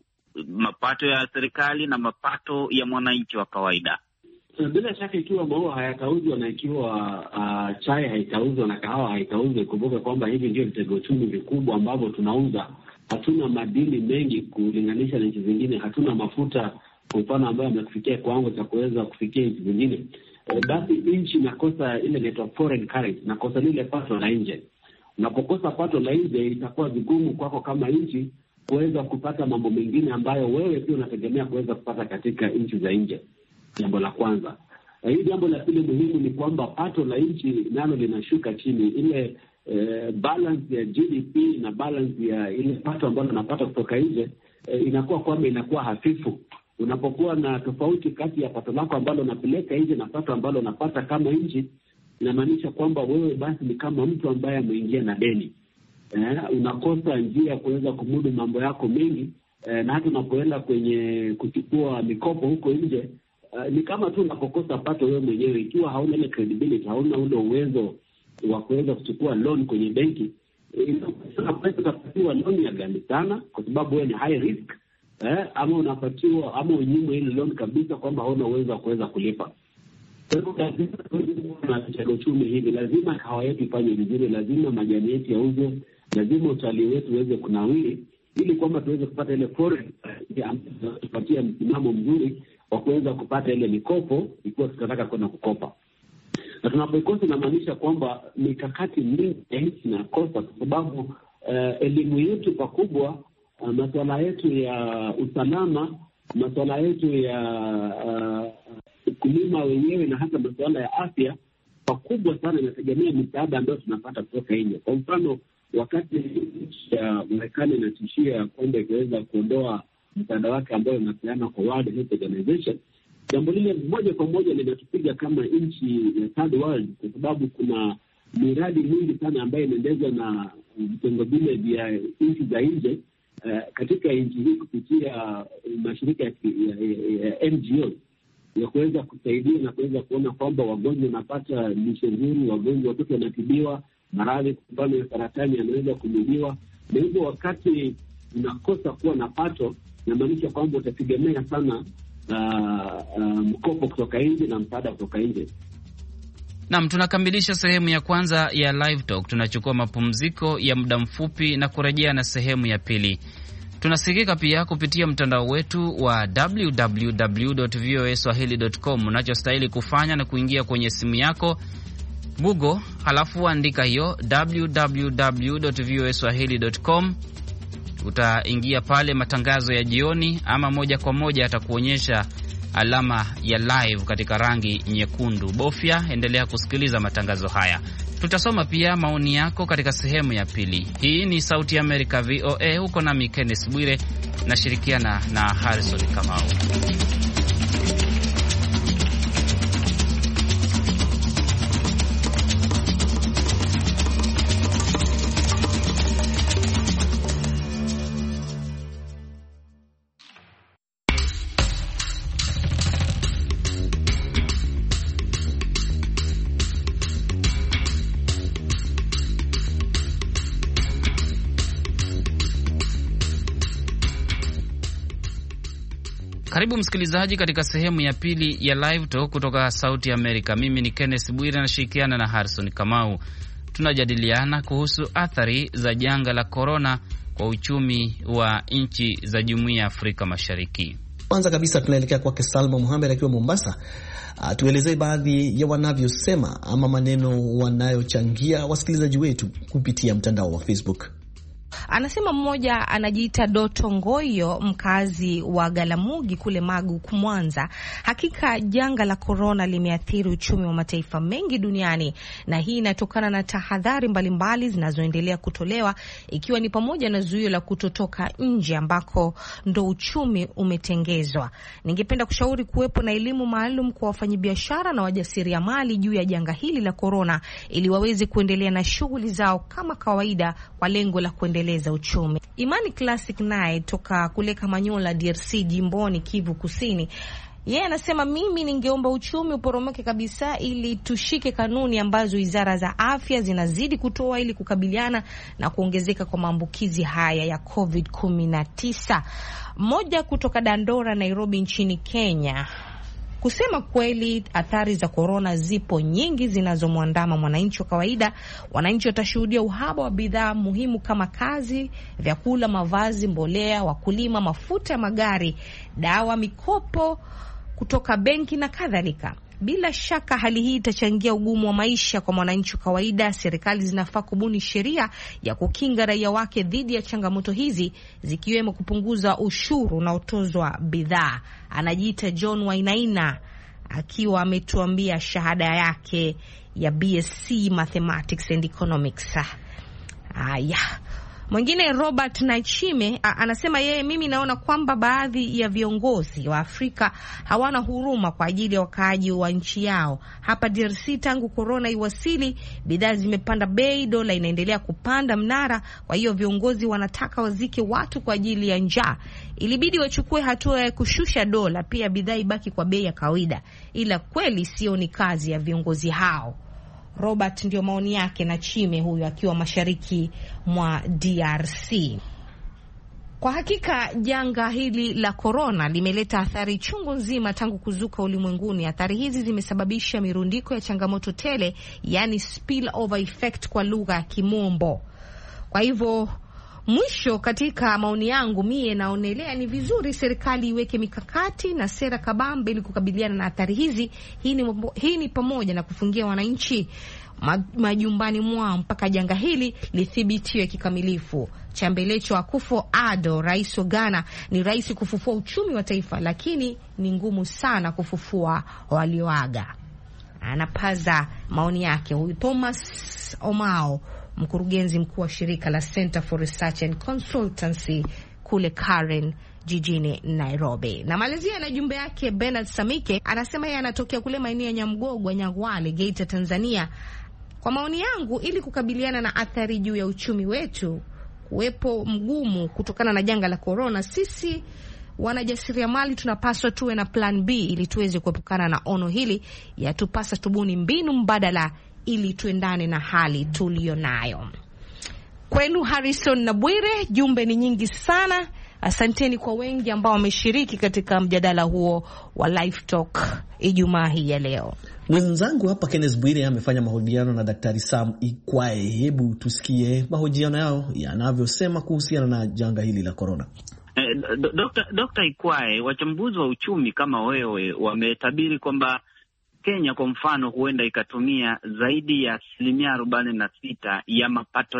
[SPEAKER 5] mapato ya serikali na mapato ya mwananchi wa kawaida?
[SPEAKER 8] Bila shaka, ikiwa maua hayatauzwa na ikiwa chai haitauzwa na kahawa haitauzwa, kumbuka kwamba hivi ndio vitega uchumi vikubwa ambavyo tunauza. Hatuna madini mengi kulinganisha na nchi zingine, hatuna mafuta kwa mfano ambayo yamefikia kiwango cha kuweza kufikia nchi zingine. Basi nchi inakosa ile inaitwa foreign currency, nakosa lile pato la nje. Unapokosa pato la nje, itakuwa vigumu kwako kama nchi kuweza kupata mambo mengine ambayo wewe pia unategemea kuweza kupata katika nchi za nje. Jambo la kwanza. Hii jambo la pili muhimu ni kwamba pato la nchi nalo linashuka chini. Ile balance ya GDP na balance ya ile pato ambalo unapata kutoka nje inakuwa kwamba inakuwa hafifu. Unapokuwa na tofauti kati ya pato lako ambalo unapeleka nje na pato ambalo unapata kama nchi, inamaanisha kwamba wewe basi ni kama mtu ambaye ameingia na deni. Unakosa njia ya kuweza kumudu mambo yako mengi, na hata unapoenda kwenye kuchukua mikopo huko nje, ni kama tu unapokosa pato wewe mwenyewe. Ikiwa hauna ile credibility, hauna ule uwezo wa kuweza kuchukua loan kwenye benki, unapatiwa loan ya ghali sana kwa sababu wewe ni high risk, ama unapatiwa ama unyimwe ile loan kabisa kwamba hauna uwezo wa kuweza kulipa. Kwa hivyo lazima na uchumi hivi, lazima kahawa yetu ifanye vizuri, lazima majani yetu yauzwe, lazima utalii wetu uweze kunawiri, ili kwamba tuweze kupata ile foreign ambayo tupatia msimamo mzuri wa kuweza kupata ile mikopo ikiwa tutataka kwenda kukopa. Na tunapoikosa inamaanisha kwamba mikakati mingi ya nchi inakosa, kwa sababu elimu yetu pakubwa, masuala yetu ya usalama, masuala yetu ya kulima wenyewe na hata masuala ya afya pakubwa sana inategemea misaada ambayo tunapata kutoka nje. Kwa mfano, wakati nchi ya Marekani inatishia kwamba ikiweza kuondoa msaada wake ambayo inapeana kwa World Health Organization, jambo lile moja kwa moja linatupiga kama nchi ya third world, kwa sababu kuna miradi mingi sana ambayo inaendezwa na vitengo vile vya nchi za nje katika nchi hii kupitia mashirika ya NGO ya kuweza kusaidia na kuweza kuona kwamba wagonjwa wanapata lishe nzuri, wagonjwa watoto wanatibiwa, maradhi kwa mfano ya saratani yanaweza kumuliwa. Na hivyo wakati unakosa kuwa na pato, inamaanisha kwamba utategemea sana mkopo kutoka nje na msaada kutoka nje.
[SPEAKER 2] Naam, tunakamilisha sehemu ya kwanza ya Live Talk. Tunachukua mapumziko ya muda mfupi na kurejea na sehemu ya pili. Tunasikika pia kupitia mtandao wetu wa www.voaswahili.com. Unachostahili kufanya na kuingia kwenye simu yako Google, halafu andika hiyo www.voaswahili.com. Utaingia pale matangazo ya jioni, ama moja kwa moja atakuonyesha alama ya live katika rangi nyekundu. Bofya, endelea kusikiliza matangazo haya. Tutasoma pia maoni yako katika sehemu ya pili. Hii ni Sauti ya Amerika VOA, huko na Kenneth Bwire nashirikiana na Harrison Kamau. Karibu msikilizaji katika sehemu ya pili ya Live Talk kutoka Sauti Amerika. Mimi ni Kenneth Bwire nashirikiana na Harrison Kamau. Tunajadiliana kuhusu athari za janga la korona kwa uchumi wa nchi za Jumuiya ya Afrika Mashariki.
[SPEAKER 1] Kwanza kabisa tunaelekea kwake Salma Mohamed akiwa Mombasa. Tuelezee baadhi ya wanavyosema ama maneno wanayochangia wasikilizaji wetu kupitia mtandao wa Facebook.
[SPEAKER 9] Anasema mmoja anajiita Doto Ngoyo, mkazi wa Galamugi kule Magu Mwanza. Hakika janga la korona limeathiri uchumi wa mataifa mengi duniani, na hii inatokana na tahadhari mbalimbali zinazoendelea kutolewa, ikiwa ni pamoja na zuio la kutotoka nje ambako ndo uchumi umetengezwa. Ningependa kushauri kuwepo na elimu maalum kwa wafanyabiashara na wajasiriamali juu ya janga hili la korona, ili waweze kuendelea na shughuli zao kama kawaida kwa lengo la kuendeleza uchumi. Imani Classic naye toka kule Kamanyola, DRC, jimboni Kivu Kusini. Yeye anasema mimi ningeomba uchumi uporomoke kabisa ili tushike kanuni ambazo wizara za afya zinazidi kutoa ili kukabiliana na kuongezeka kwa maambukizi haya ya COVID-19. Mmoja kutoka Dandora, Nairobi nchini Kenya. Kusema kweli, athari za korona zipo nyingi zinazomwandama mwananchi wa kawaida. Wananchi watashuhudia uhaba wa bidhaa muhimu kama kazi, vyakula, mavazi, mbolea, wakulima, mafuta ya magari, dawa, mikopo kutoka benki na kadhalika. Bila shaka hali hii itachangia ugumu wa maisha kwa mwananchi wa kawaida. Serikali zinafaa kubuni sheria ya kukinga raia wake dhidi ya changamoto hizi, zikiwemo kupunguza ushuru unaotozwa bidhaa. Anajiita John Wainaina akiwa ametuambia shahada yake ya BSc Mathematics and Economics. Mwingine Robert Nachime anasema mimi naona kwamba baadhi ya viongozi wa Afrika hawana huruma kwa ajili ya wakaaji wa nchi yao. Hapa DRC tangu corona iwasili, bidhaa zimepanda bei, dola inaendelea kupanda mnara. Kwa hiyo viongozi wanataka wazike watu kwa ajili ya njaa. Ilibidi wachukue hatua ya kushusha dola, pia bidhaa ibaki kwa bei ya kawaida. Ila kweli sio ni kazi ya viongozi hao. Robert ndio maoni yake na Chime huyu akiwa mashariki mwa DRC. Kwa hakika janga hili la korona limeleta athari chungu nzima tangu kuzuka ulimwenguni. Athari hizi zimesababisha mirundiko ya changamoto tele, yani spill over effect kwa lugha ya Kimombo. Kwa hivyo mwisho, katika maoni yangu mie naonelea ni vizuri serikali iweke mikakati na sera kabambe ili kukabiliana na athari hizi. Hii ni pamoja na kufungia wananchi majumbani mwao mpaka janga hili lithibitiwe kikamilifu. Chambelecho Akufo-Addo, rais wa Ghana, ni rais kufufua uchumi wa taifa, lakini ni ngumu sana kufufua walioaga. Anapaza maoni yake huyu Thomas Omao, mkurugenzi mkuu wa shirika la Center for Research and Consultancy kule Karen jijini Nairobi. Na malizia na jumbe yake Bernard Samike, anasema yeye anatokea kule maeneo ya Nyamgogwa, Nyangwale, Geita, Tanzania. Kwa maoni yangu, ili kukabiliana na athari juu ya uchumi wetu kuwepo mgumu kutokana na janga la corona, sisi wanajasiriamali tunapaswa tuwe na plan B ili tuweze kuepukana na ono hili. Yatupasa tubuni mbinu mbadala ili tuendane na hali tuliyonayo. Kwenu Harrison na Bwire, jumbe ni nyingi sana. Asanteni kwa wengi ambao wameshiriki katika mjadala huo wa Live Talk Ijumaa hii ya leo.
[SPEAKER 1] Mwenzangu hapa Kenneth Bwire amefanya mahojiano na Daktari Sam Ikwae. Hebu tusikie mahojiano yao yanavyosema kuhusiana na janga hili la corona.
[SPEAKER 5] Dr. Ikwae, wachambuzi wa uchumi kama wewe wametabiri kwamba Kenya kwa mfano huenda ikatumia zaidi ya 46% ya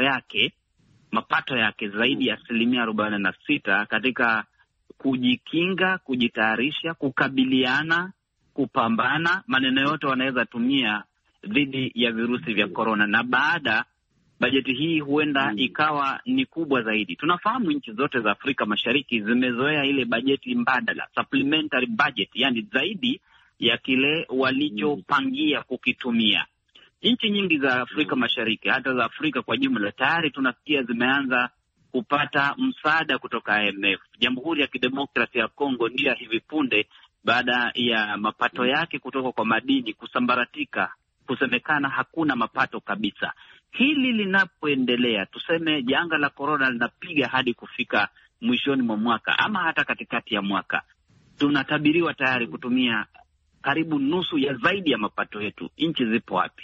[SPEAKER 5] mapato yake zaidi ya 46% katika kujikinga, kujitayarisha, kukabiliana, kupambana, maneno yote wanaweza tumia dhidi ya virusi vya corona. Na baada bajeti hii huenda ikawa ni kubwa zaidi. Tunafahamu nchi zote za Afrika Mashariki zimezoea ile bajeti mbadala, supplementary budget, yani zaidi ya kile walichopangia kukitumia. Nchi nyingi za Afrika Mashariki, hata za Afrika kwa jumla, tayari tunasikia zimeanza kupata msaada kutoka IMF. Jamhuri ya Kidemokrasia ya Kongo ndio hivi punde, baada ya mapato yake kutoka kwa madini kusambaratika, kusemekana hakuna mapato kabisa. Hili linapoendelea, tuseme janga la corona linapiga hadi kufika mwishoni mwa mwaka ama hata katikati ya mwaka, tunatabiriwa tayari kutumia karibu nusu ya zaidi ya mapato yetu. Nchi zipo wapi?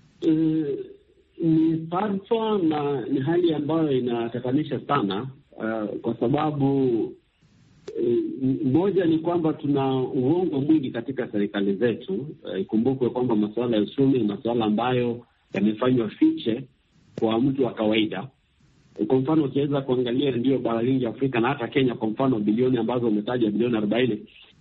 [SPEAKER 8] Ni falsa na ni hali ambayo inatatanisha sana, kwa sababu moja ni kwamba tuna uongo mwingi katika serikali zetu. Ikumbukwe kwamba masuala ya uchumi ni masuala ambayo yamefanywa fiche kwa mtu wa kawaida. Kwa mfano, ukiweza kuangalia ndio bara la Afrika na hata Kenya kwa mfano, bilioni ambazo umetaja bilioni 40,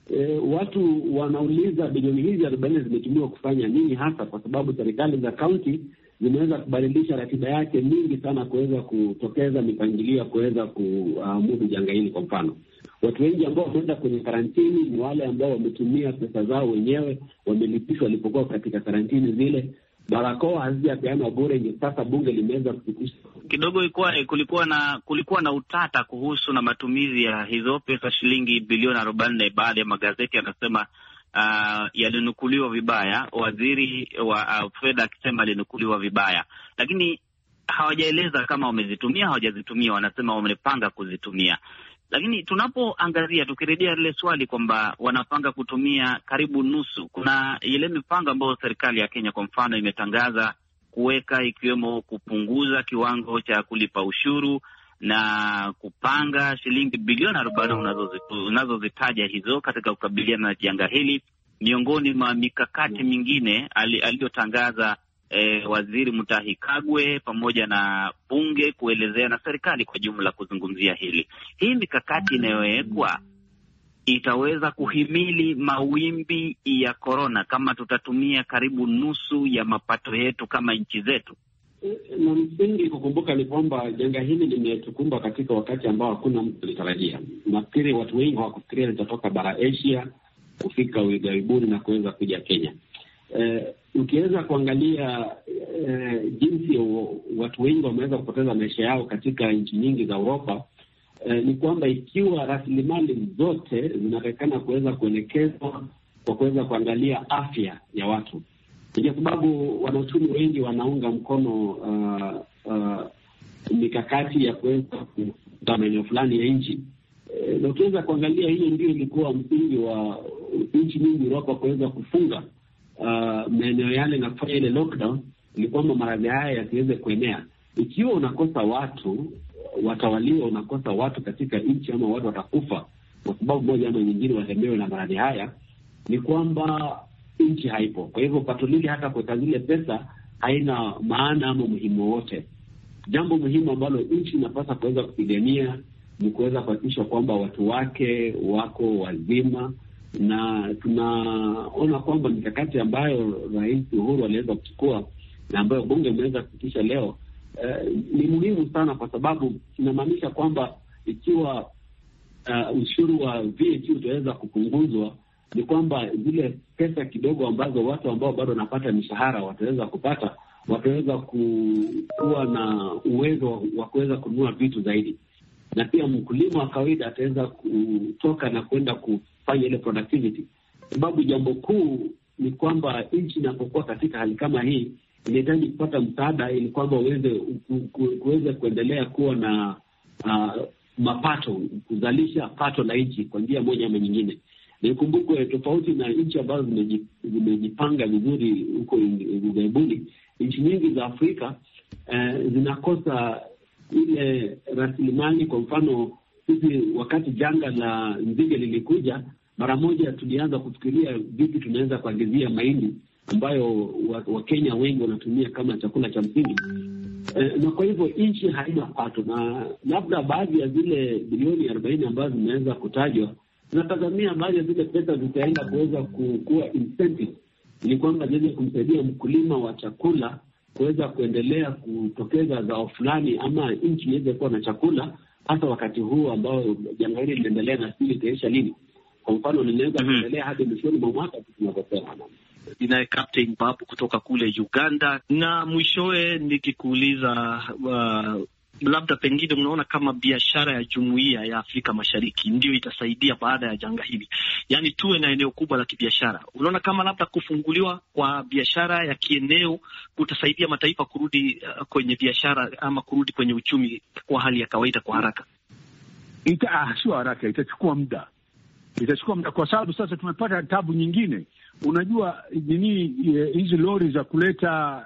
[SPEAKER 8] watu wanauliza bilioni hizi 40 zimetumiwa kufanya nini hasa, kwa sababu serikali za kaunti zimeweza kubadilisha ratiba yake mingi sana kuweza kutokeza mipangilio kuweza kumudu janga hili. Kwa mfano, watu wengi ambao wameenda kwenye karantini ni wale ambao wametumia pesa zao wenyewe, wamelipishwa walipokuwa katika karantini zile. Barakoa hazijapeanwa bure. Sasa bunge limeweza kupitisha
[SPEAKER 5] kidogo. Kulikuwa na utata kuhusu na matumizi ya hizo pesa shilingi bilioni 40. Baada ya magazeti yanasema yalinukuliwa vibaya, waziri wa fedha akisema alinukuliwa vibaya, lakini hawajaeleza kama wamezitumia hawajazitumia. Wanasema wamepanga kuzitumia. Lakini tunapoangazia, tukirejea lile swali kwamba wanapanga kutumia karibu nusu, kuna ile mipango ambayo serikali ya Kenya kwa mfano imetangaza kuweka, ikiwemo kupunguza kiwango cha kulipa ushuru na kupanga shilingi bilioni 40 unazozitaja hizo katika kukabiliana na janga hili, miongoni mwa mikakati mingine aliyotangaza Waziri Mutahi Kagwe pamoja na bunge kuelezea na serikali kwa jumla kuzungumzia hili. Hii mikakati inayowekwa itaweza kuhimili mawimbi ya korona kama tutatumia karibu nusu ya mapato yetu kama nchi zetu?
[SPEAKER 8] Na msingi kukumbuka ni kwamba janga hili limetukumba katika wakati ambao hakuna mtu alitarajia. Nafikiri watu wengi hawakufikiria litatoka bara Asia kufika ughaibuni na kuweza kuja Kenya. Ukiweza kuangalia jinsi watu wengi wameweza kupoteza maisha yao katika nchi nyingi za Uropa, ni kwamba ikiwa rasilimali zote zinatakikana kuweza kuelekezwa kwa kuweza kuangalia afya ya watu, kwa sababu wanauchumi wengi wanaunga mkono mikakati ya kuweza kutoa maeneo fulani ya nchi. Na ukiweza kuangalia, hiyo ndio ilikuwa msingi wa nchi nyingi Uropa kuweza kufunga maeneo yale na kufanya ile lockdown, ni kwamba maradhi haya yasiweze kuenea. Ikiwa unakosa watu watawaliwa, unakosa watu katika nchi, ama watu watakufa kwa sababu moja ama nyingine watembewe na maradhi haya, ni kwamba nchi haipo. Kwa hivyo pato lile, hata kuweka zile pesa, haina maana ama muhimu wote. Jambo muhimu ambalo nchi inapaswa kuweza kupigania ni kuweza kuhakikisha kwamba watu wake wako wazima, na tunaona kwamba mikakati ambayo Rais Uhuru aliweza kuchukua na ambayo bunge imeweza kupitisha leo ni muhimu sana, kwa sababu inamaanisha kwamba ikiwa ushuru wa VAT utaweza kupunguzwa, ni kwamba zile pesa kidogo ambazo watu ambao bado wanapata mishahara wataweza kupata, wataweza kuwa na uwezo wa kuweza kununua vitu zaidi, na pia mkulima wa kawaida ataweza kutoka na kwenda kufanya ile productivity. Sababu jambo kuu ni kwamba nchi inapokuwa katika hali kama hii inahitaji kupata msaada ili kwamba uweze kuendelea kuwa na mapato, kuzalisha pato la nchi kwa njia moja ama nyingine. Na ikumbukwe, tofauti na nchi ambazo zimejipanga vizuri huko ughaibuni, nchi nyingi za Afrika zinakosa ile rasilimali. Kwa mfano, sisi wakati janga la nzige lilikuja, mara moja tulianza kufikiria vipi tunaweza kuagizia mahindi ambayo Wakenya wengi wanatumia kama chakula cha msingi. Na kwa hivyo nchi haina pato, na labda baadhi ya zile bilioni 40 ambazo zimeweza kutajwa, tunatazamia baadhi ya zile pesa zitaenda kuweza kuwa incentive, ili kwamba ziweze kumsaidia mkulima wa chakula kuweza kuendelea kutokeza zao fulani, ama nchi iweze kuwa na chakula hata wakati huu ambao janga hili linaendelea na sisi itaisha lini. Kwa mfano, linaweza kuendelea hadi mwishoni mwa mwaka tunaposema.
[SPEAKER 6] Ninaye Captain Babu kutoka kule Uganda. Na mwishowe nikikuuliza, labda pengine unaona kama biashara ya Jumuiya ya Afrika Mashariki ndio itasaidia baada ya janga hili, yaani tuwe na eneo kubwa la kibiashara. Unaona kama labda kufunguliwa kwa biashara ya kieneo kutasaidia mataifa kurudi kwenye biashara ama kurudi kwenye uchumi kwa hali ya kawaida kwa haraka?
[SPEAKER 7] Sio haraka, itachukua muda. itachukua muda, kwa sababu sasa tumepata tabu nyingine. Unajua hizi lori za kuleta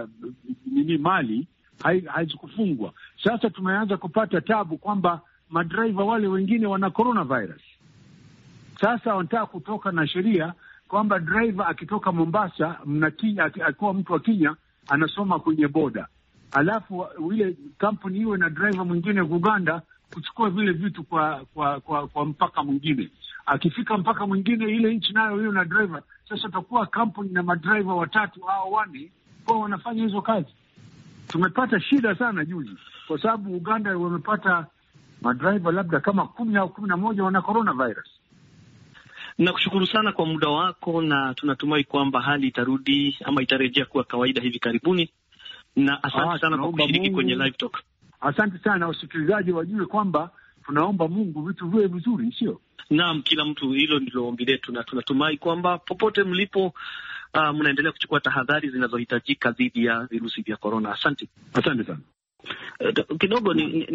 [SPEAKER 7] mali hazikufungwa. Sasa tumeanza kupata tabu kwamba madriver wale wengine wana coronavirus. Sasa wanataka kutoka na sheria kwamba driver akitoka Mombasa, akiwa mtu wa Kenya anasoma kwenye boda, alafu ile kampuni iwe na driver mwingine Uganda kuchukua vile vitu kwa mpaka mwingine. Akifika mpaka mwingine, ile nchi nayo hiyo na driver. Sasa tutakuwa kampuni na madriver 3 au 4 kwa wanafanya hizo kazi. Tumepata shida sana juzi, kwa sababu Uganda wamepata madriver labda kama 10 au 11 wana coronavirus.
[SPEAKER 6] Nakushukuru sana kwa muda wako, na tunatumai kwamba hali itarudi ama itarejea kuwa kawaida hivi karibuni, na asante sana kwa kushiriki kwenye live talk. Asante sana. Wasikilizaji wajue kwamba tunaomba Mungu vitu viwe vizuri, sio? Naam, kila mtu, hilo ndilo ombi letu, na tunatumai kwamba popote mlipo mnaendelea kuchukua tahadhari zinazohitajika dhidi ya virusi vya korona. Asante sana.
[SPEAKER 5] Kidogo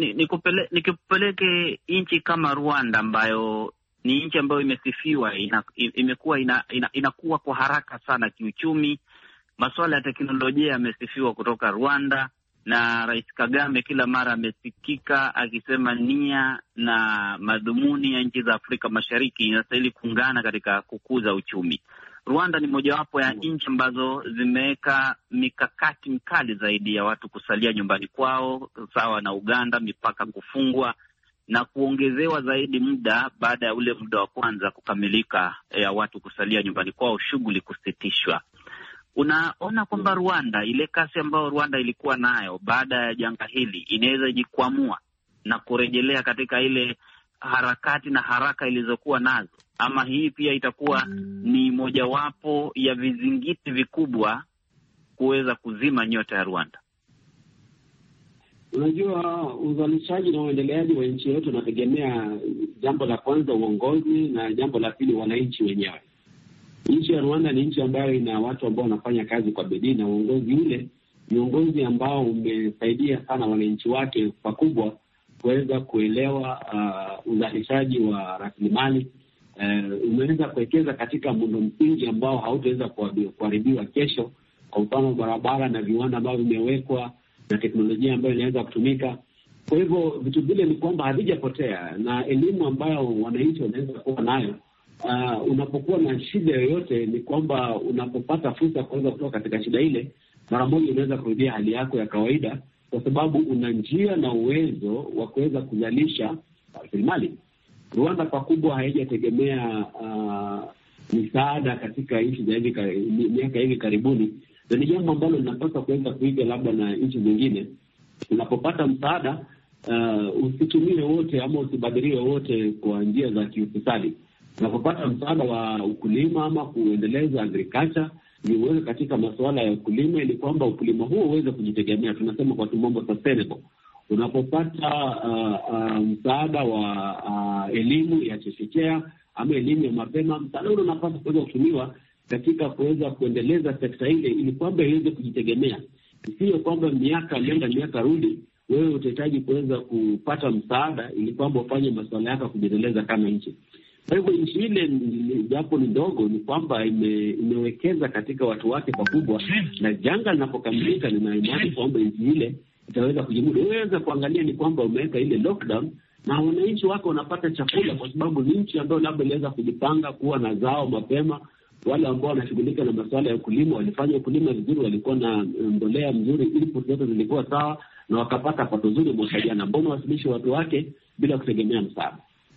[SPEAKER 5] nikupeleke nchi kama Rwanda, ambayo ni nchi ambayo imesifiwa, imekuwa inakuwa kwa haraka sana kiuchumi. Masuala ya teknolojia yamesifiwa kutoka Rwanda, na Rais Kagame kila mara amesikika akisema nia na madhumuni ya nchi za Afrika Mashariki inastahili kuungana katika kukuza uchumi. Rwanda ni mojawapo ya nchi ambazo zimeweka mikakati mikali zaidi ya watu kusalia nyumbani kwao, sawa na Uganda, mipaka kufungwa na kuongezewa zaidi muda baada ya ule muda wa kwanza kukamilika ya watu kusalia nyumbani kwao, shughuli kusitishwa. Unaona kwamba Rwanda, ile kasi ambayo Rwanda ilikuwa nayo baada ya janga hili, inaweza jikwamua na kurejelea katika ile harakati na haraka ilizokuwa nazo, ama hii pia itakuwa ni mojawapo ya vizingiti vikubwa kuweza kuzima nyota ya Rwanda?
[SPEAKER 8] Unajua, uzalishaji na uendeleaji wa nchi yote unategemea, jambo la kwanza, uongozi, na jambo la pili, wananchi wenyewe. Nchi ya Rwanda ni nchi ambayo ina watu ambao wanafanya kazi kwa bidii, na uongozi ule ni uongozi ambao umesaidia sana wananchi wake pakubwa kuweza kuelewa uzalishaji wa rasilimali. Umeweza kuwekeza katika muundo msingi ambao hautaweza kuharibiwa kesho. Kwa mfano, barabara na viwanda ambavyo vimewekwa na teknolojia ambayo inaweza kutumika. Kwa hivyo vitu vile ni kwamba havijapotea, na elimu ambayo wananchi wanaweza kuwa nayo. Unapokuwa na shida yoyote, ni kwamba unapopata fursa kuweza kutoka katika shida ile, mara moja unaweza kurudia hali yako ya kawaida, kwa sababu una njia na uwezo wa kuweza kuzalisha rasilimali. Rwanda pakubwa haijategemea misaada katika nchi za miaka hivi karibuni, na ni jambo ambalo linapaswa kuweza kuiga labda na nchi zingine. Unapopata msaada, usitumie wote ama usibadilie wote kwa njia za kiufisadi. Unapopata msaada wa ukulima ama kuendeleza agriculture, ni uweze katika masuala ya ukulima, ili kwamba ukulima huo uweze kujitegemea. Tunasema kwa kimombo sustainable. Unapopata msaada wa elimu ya chekechea ama elimu ya mapema, msaada ule unapaswa kuweza kutumiwa katika kuweza kuendeleza sekta ile, ili kwamba iweze kujitegemea. Sio kwamba miaka nenda miaka rudi, wewe utahitaji kuweza kupata msaada ili kwamba ufanye masuala yako kujiendeleza kama nchi. Kwa hivyo nchi ile, japo ni ndogo, ni kwamba imewekeza katika watu wake pakubwa, na janga linapokamilika, nina imani kwamba nchi ile itaweza kujimudu. Unaweza kuangalia ni kwamba umeweka ile lockdown na wananchi wake wanapata chakula, kwa sababu ni nchi ambayo labda iliweza kujipanga kuwa na zao mapema. Wale ambao wanashughulika na masuala ya ukulima walifanya ukulima vizuri, walikuwa na mbolea mzuri, input zote zilikuwa sawa, na wakapata pato zuri mwaka jana. Mbona wasilishe watu wake bila kutegemea msaada?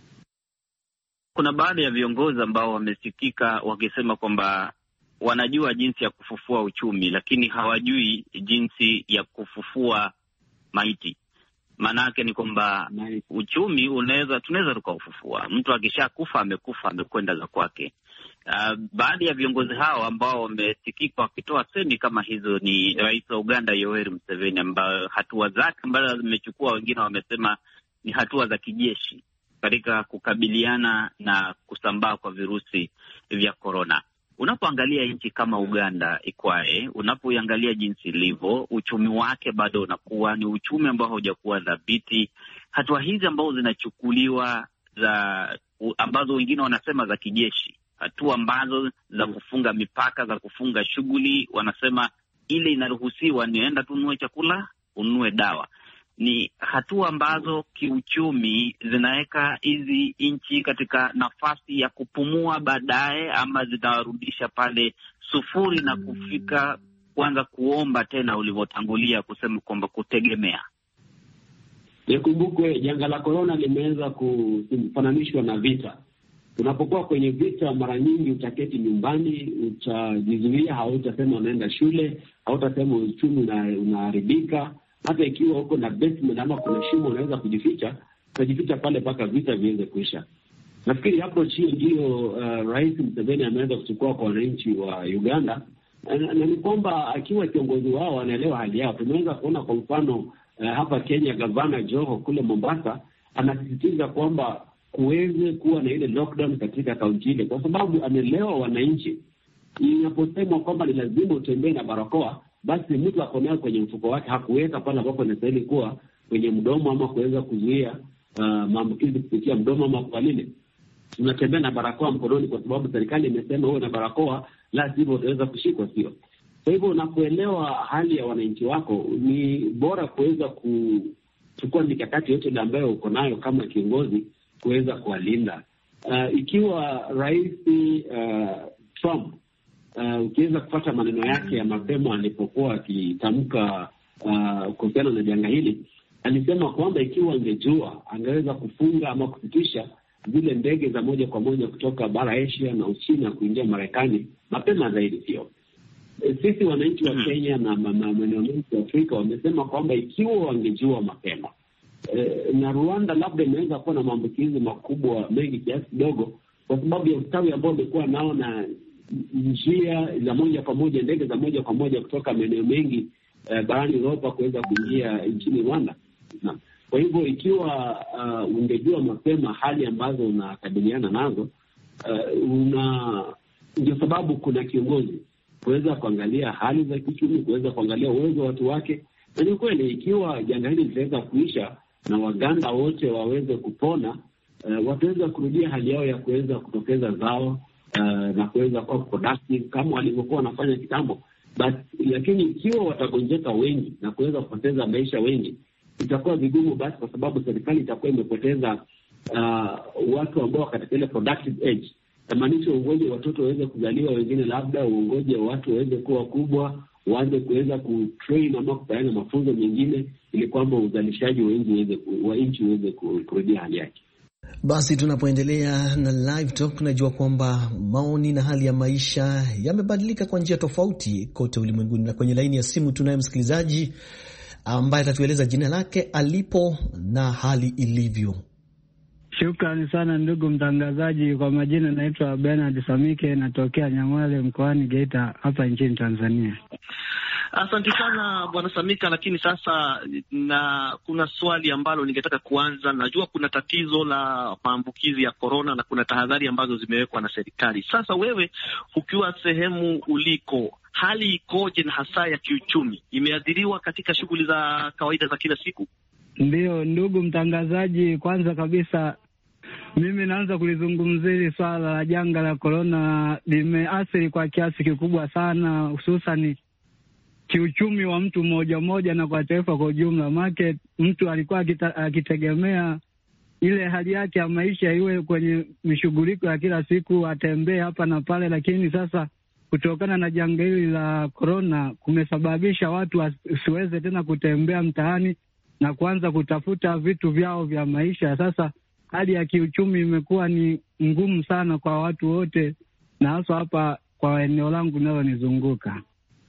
[SPEAKER 5] Kuna baadhi ya viongozi ambao wamesikika wakisema kwamba wanajua jinsi ya kufufua uchumi, lakini hawajui jinsi ya kufufua maiti. Maana yake ni kwamba uchumi tunaweza tukaufufua. Mtu akishakufa amekufa, amekwenda za kwake. Baadhi ya viongozi hao ambao wamesikika wakitoa semi kama hizo ni Rais wa Uganda Yoweri Museveni, ambayo hatua zake ambazo zimechukua, wengine wamesema ni hatua za kijeshi katika kukabiliana na kusambaa kwa virusi vya korona. Unapoangalia nchi kama Uganda ikwae, unapoangalia jinsi ilivyo, uchumi wake bado unakuwa ni uchumi ambao haujakuwa dhabiti. Hatua hizi ambazo zinachukuliwa za ambazo wengine wanasema za kijeshi, hatua ambazo za kufunga mipaka, za kufunga shughuli. Wanasema ile inaruhusiwa ni enda tununue chakula, ununue dawa. Ni hatua ambazo kiuchumi zinaweka hizi nchi katika nafasi ya kupumua baadaye, ama zinawarudisha pale sufuri na kufika kwanza kuomba tena ulivyotangulia kusema kwamba kutegemea.
[SPEAKER 8] Nikumbukwe janga la korona limeweza kufananishwa na vita. Unapokuwa kwenye vita, mara nyingi utaketi nyumbani, utajizuia, hautasema unaenda shule, hautasema uchumi unaharibika. Hata ikiwa uko na basement ama kuna shimo unaweza kujificha, utajificha pale mpaka vita viweze kuisha. Nafikiri hapo chini ndio Rais Museveni ameweza kuchukua kwa wananchi wa Uganda, na ni kwamba akiwa kiongozi wao anaelewa hali yao. Tumeweza kuona kwa mfano hapa Kenya, Gavana Joho kule Mombasa anasisitiza kwamba kuweze kuwa na ile lockdown katika kaunti ile, kwa sababu ameelewa wananchi. Inaposemwa kwamba ni lazima utembee na barakoa, basi mtu ako nayo kwenye mfuko wake, hakuweka pale ambapo inastahili kuwa kwenye mdomo, ama kuweza kuzuia maambukizi kupitia mdomo ama kwa nini. Unatembea na barakoa mkononi kwa sababu serikali imesema uwe na barakoa, la sivyo utaweza kushikwa, sio? Kwa hivyo unapoelewa hali ya wananchi wako, ni bora kuweza kuchukua mikakati yote ambayo uko nayo kama kiongozi kuweza kuwalinda. Ikiwa Rais Trump ukiweza kupata maneno yake ya mapema alipokuwa akitamka kuhusiana na janga hili, alisema kwamba ikiwa angejua angeweza kufunga ama kusitisha zile ndege za moja kwa moja kutoka bara Asia na Uchina kuingia Marekani mapema zaidi, sio? Sisi wananchi wa Kenya na maeneo mengi ya Afrika wamesema kwamba ikiwa wangejua mapema, na Rwanda labda imeweza kuwa na maambukizi makubwa mengi kiasi kidogo kwa sababu ya ustawi ambao umekuwa nao na njia za moja kwa moja, ndege za moja kwa moja kutoka maeneo mengi barani Europa kuweza kuingia nchini Rwanda. Kwa hivyo ikiwa ungejua mapema hali ambazo unakabiliana nazo, ndio sababu kuna kiongozi kuweza kuangalia hali za kiuchumi, kuweza kuangalia uwezo wa watu wake. Na ni kweli ikiwa janga hili litaweza kuisha na Waganda wote waweze kupona, wataweza kurudia hali yao ya kuweza kutokeza zao na kuweza kuwa productive kama walivyokuwa wanafanya kitambo. Lakini ikiwa watagonjeka wengi na kuweza kupoteza maisha wengi, itakuwa vigumu basi, kwa sababu serikali itakuwa imepoteza watu ambao katika ile productive age. Tamaanisha uongoje watoto waweze kuzaliwa, wengine labda uongoje watu waweze kuwa kubwa, waanze kuweza kutrain ama kupeana mafunzo mengine, ili kwamba uzalishaji wa nchi uweze kurudia hali yake.
[SPEAKER 1] Basi tunapoendelea na live talk, najua kwamba maoni na hali ya maisha yamebadilika kwa njia tofauti kote ulimwenguni, na kwenye laini ya simu tunaye msikilizaji ambaye atatueleza jina lake, alipo na hali ilivyo.
[SPEAKER 10] Shukrani sana ndugu mtangazaji. Kwa majina naitwa Bernard Samike, natokea Nyamwale mkoani Geita hapa nchini Tanzania.
[SPEAKER 6] Asante sana Bwana Samika, lakini sasa kuna swali ambalo ningetaka kuanza. Najua kuna tatizo la maambukizi ya korona na kuna tahadhari ambazo zimewekwa na serikali. Sasa wewe ukiwa sehemu uliko, hali ikoje na hasa ya kiuchumi? Imeathiriwa katika shughuli za kawaida za kila siku?
[SPEAKER 10] Ndiyo ndugu mtangazaji, kwanza kabisa mimi naanza kulizungumzia swala la janga la korona. Limeathiri kwa kiasi kikubwa sana, hususan kiuchumi wa mtu mmoja mmoja na kwa taifa kwa ujumla. Market mtu alikuwa akitegemea ile hali yake ya maisha iwe kwenye mishughuliko ya kila siku, atembee hapa na pale, lakini sasa kutokana na janga hili la korona kumesababisha watu wasiweze tena kutembea mtaani na kuanza kutafuta vitu vyao vya maisha. Sasa hali ya kiuchumi imekuwa ni ngumu sana kwa watu wote, na hasa hapa kwa eneo langu linalonizunguka.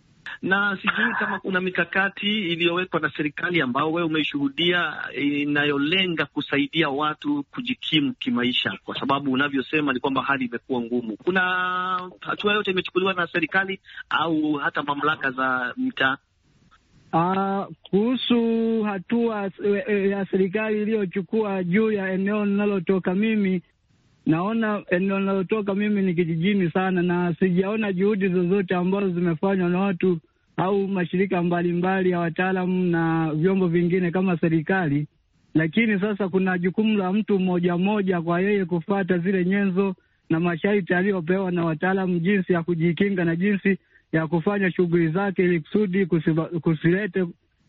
[SPEAKER 6] Na sijui kama kuna mikakati iliyowekwa na serikali ambao wewe umeishuhudia inayolenga kusaidia watu kujikimu kimaisha, kwa sababu unavyosema ni kwamba hali imekuwa ngumu. Kuna hatua yote imechukuliwa na serikali au hata mamlaka za mitaa?
[SPEAKER 10] Kuhusu hatua ya serikali iliyochukua juu ya eneo ninalotoka mimi, naona eneo ninalotoka mimi ni kijijini sana, na sijaona juhudi zozote ambazo zimefanywa na watu au mashirika mbalimbali ya wataalamu na vyombo vingine kama serikali. lakini sasa kuna jukumu la mtu mmoja mmoja kwa yeye kufuata zile nyenzo na masharti aliyopewa na wataalamu, jinsi ya kujikinga na jinsi ya kufanya shughuli zake, ili kusudi kusilete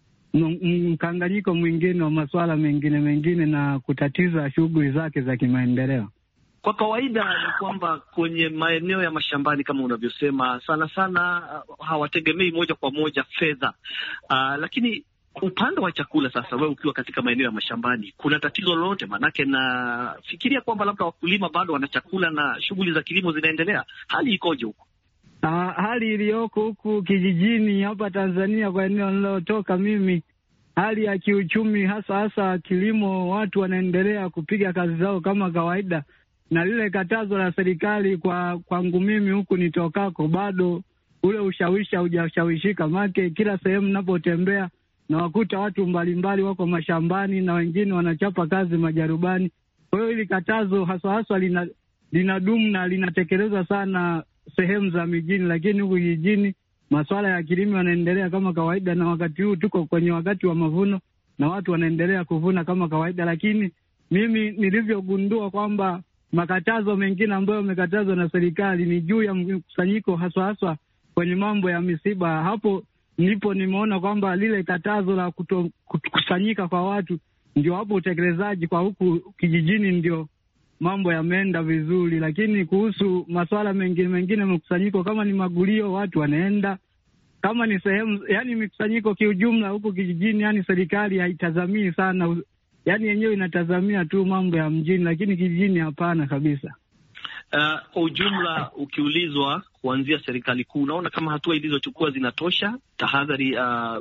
[SPEAKER 10] mkanganyiko mwingine wa masuala mengine na kutatiza shughuli zake za kimaendeleo.
[SPEAKER 6] Kwa kawaida ni kwamba kwenye maeneo ya mashambani kama unavyosema, sana sana hawategemei moja kwa moja fedha, lakini upande wa chakula sasa, wewe ukiwa katika maeneo ya mashambani, kuna tatizo lolote? Manake nafikiria kwamba labda wakulima bado wana chakula na shughuli za kilimo zinaendelea. Hali ikoje huko?
[SPEAKER 10] Hali iliyoko huku kijijini hapa Tanzania, kwa eneo nilotoka mimi, hali ya kiuchumi hasa kilimo, watu wanaendelea kupiga kazi zao kama kawaida, na lile katazo la serikali kwangu mimi huku nitokako, bado ule ushawishi haujashawishika. Make kila sehemu ninapotembea na wakuta watu mbalimbali wako mashambani na wengine wanachapa kazi majarubani. Kwa hiyo hili katazo haswa linadumu na linatekelezwa sana sehemu za mijini, lakini huku jijini masuala ya kilimo yanaendelea kama kawaida, na wakati huu tuko kwenye wakati wa mavuno na watu wanaendelea kuvuna kama kawaida. Lakini mimi nilivyogundua kwamba makatazo mengine ambayo yamekatazwa na serikali ni juu ya mkusanyiko, haswa kwenye mambo ya misiba. Hapo ndipo nimeona kwamba lile katazo la kukusanyika kwa watu, ndio hapo utekelezaji kwa huku kijijini ndio mambo yameenda vizuri. Lakini kuhusu masuala mengine mkusanyiko, kama ni magulio watu wanaenda, kama ni sehemu, yani mikusanyiko kiujumla huku kijijini, yani serikali haitazamii sana, yani yenyewe inatazamia tu mambo ya mjini, lakini kijijini hapana kabisa.
[SPEAKER 6] Kwa ujumla ukiulizwa kuanzia serikali kuu, unaona kama hatua ilizochukua zinatosha tahadhari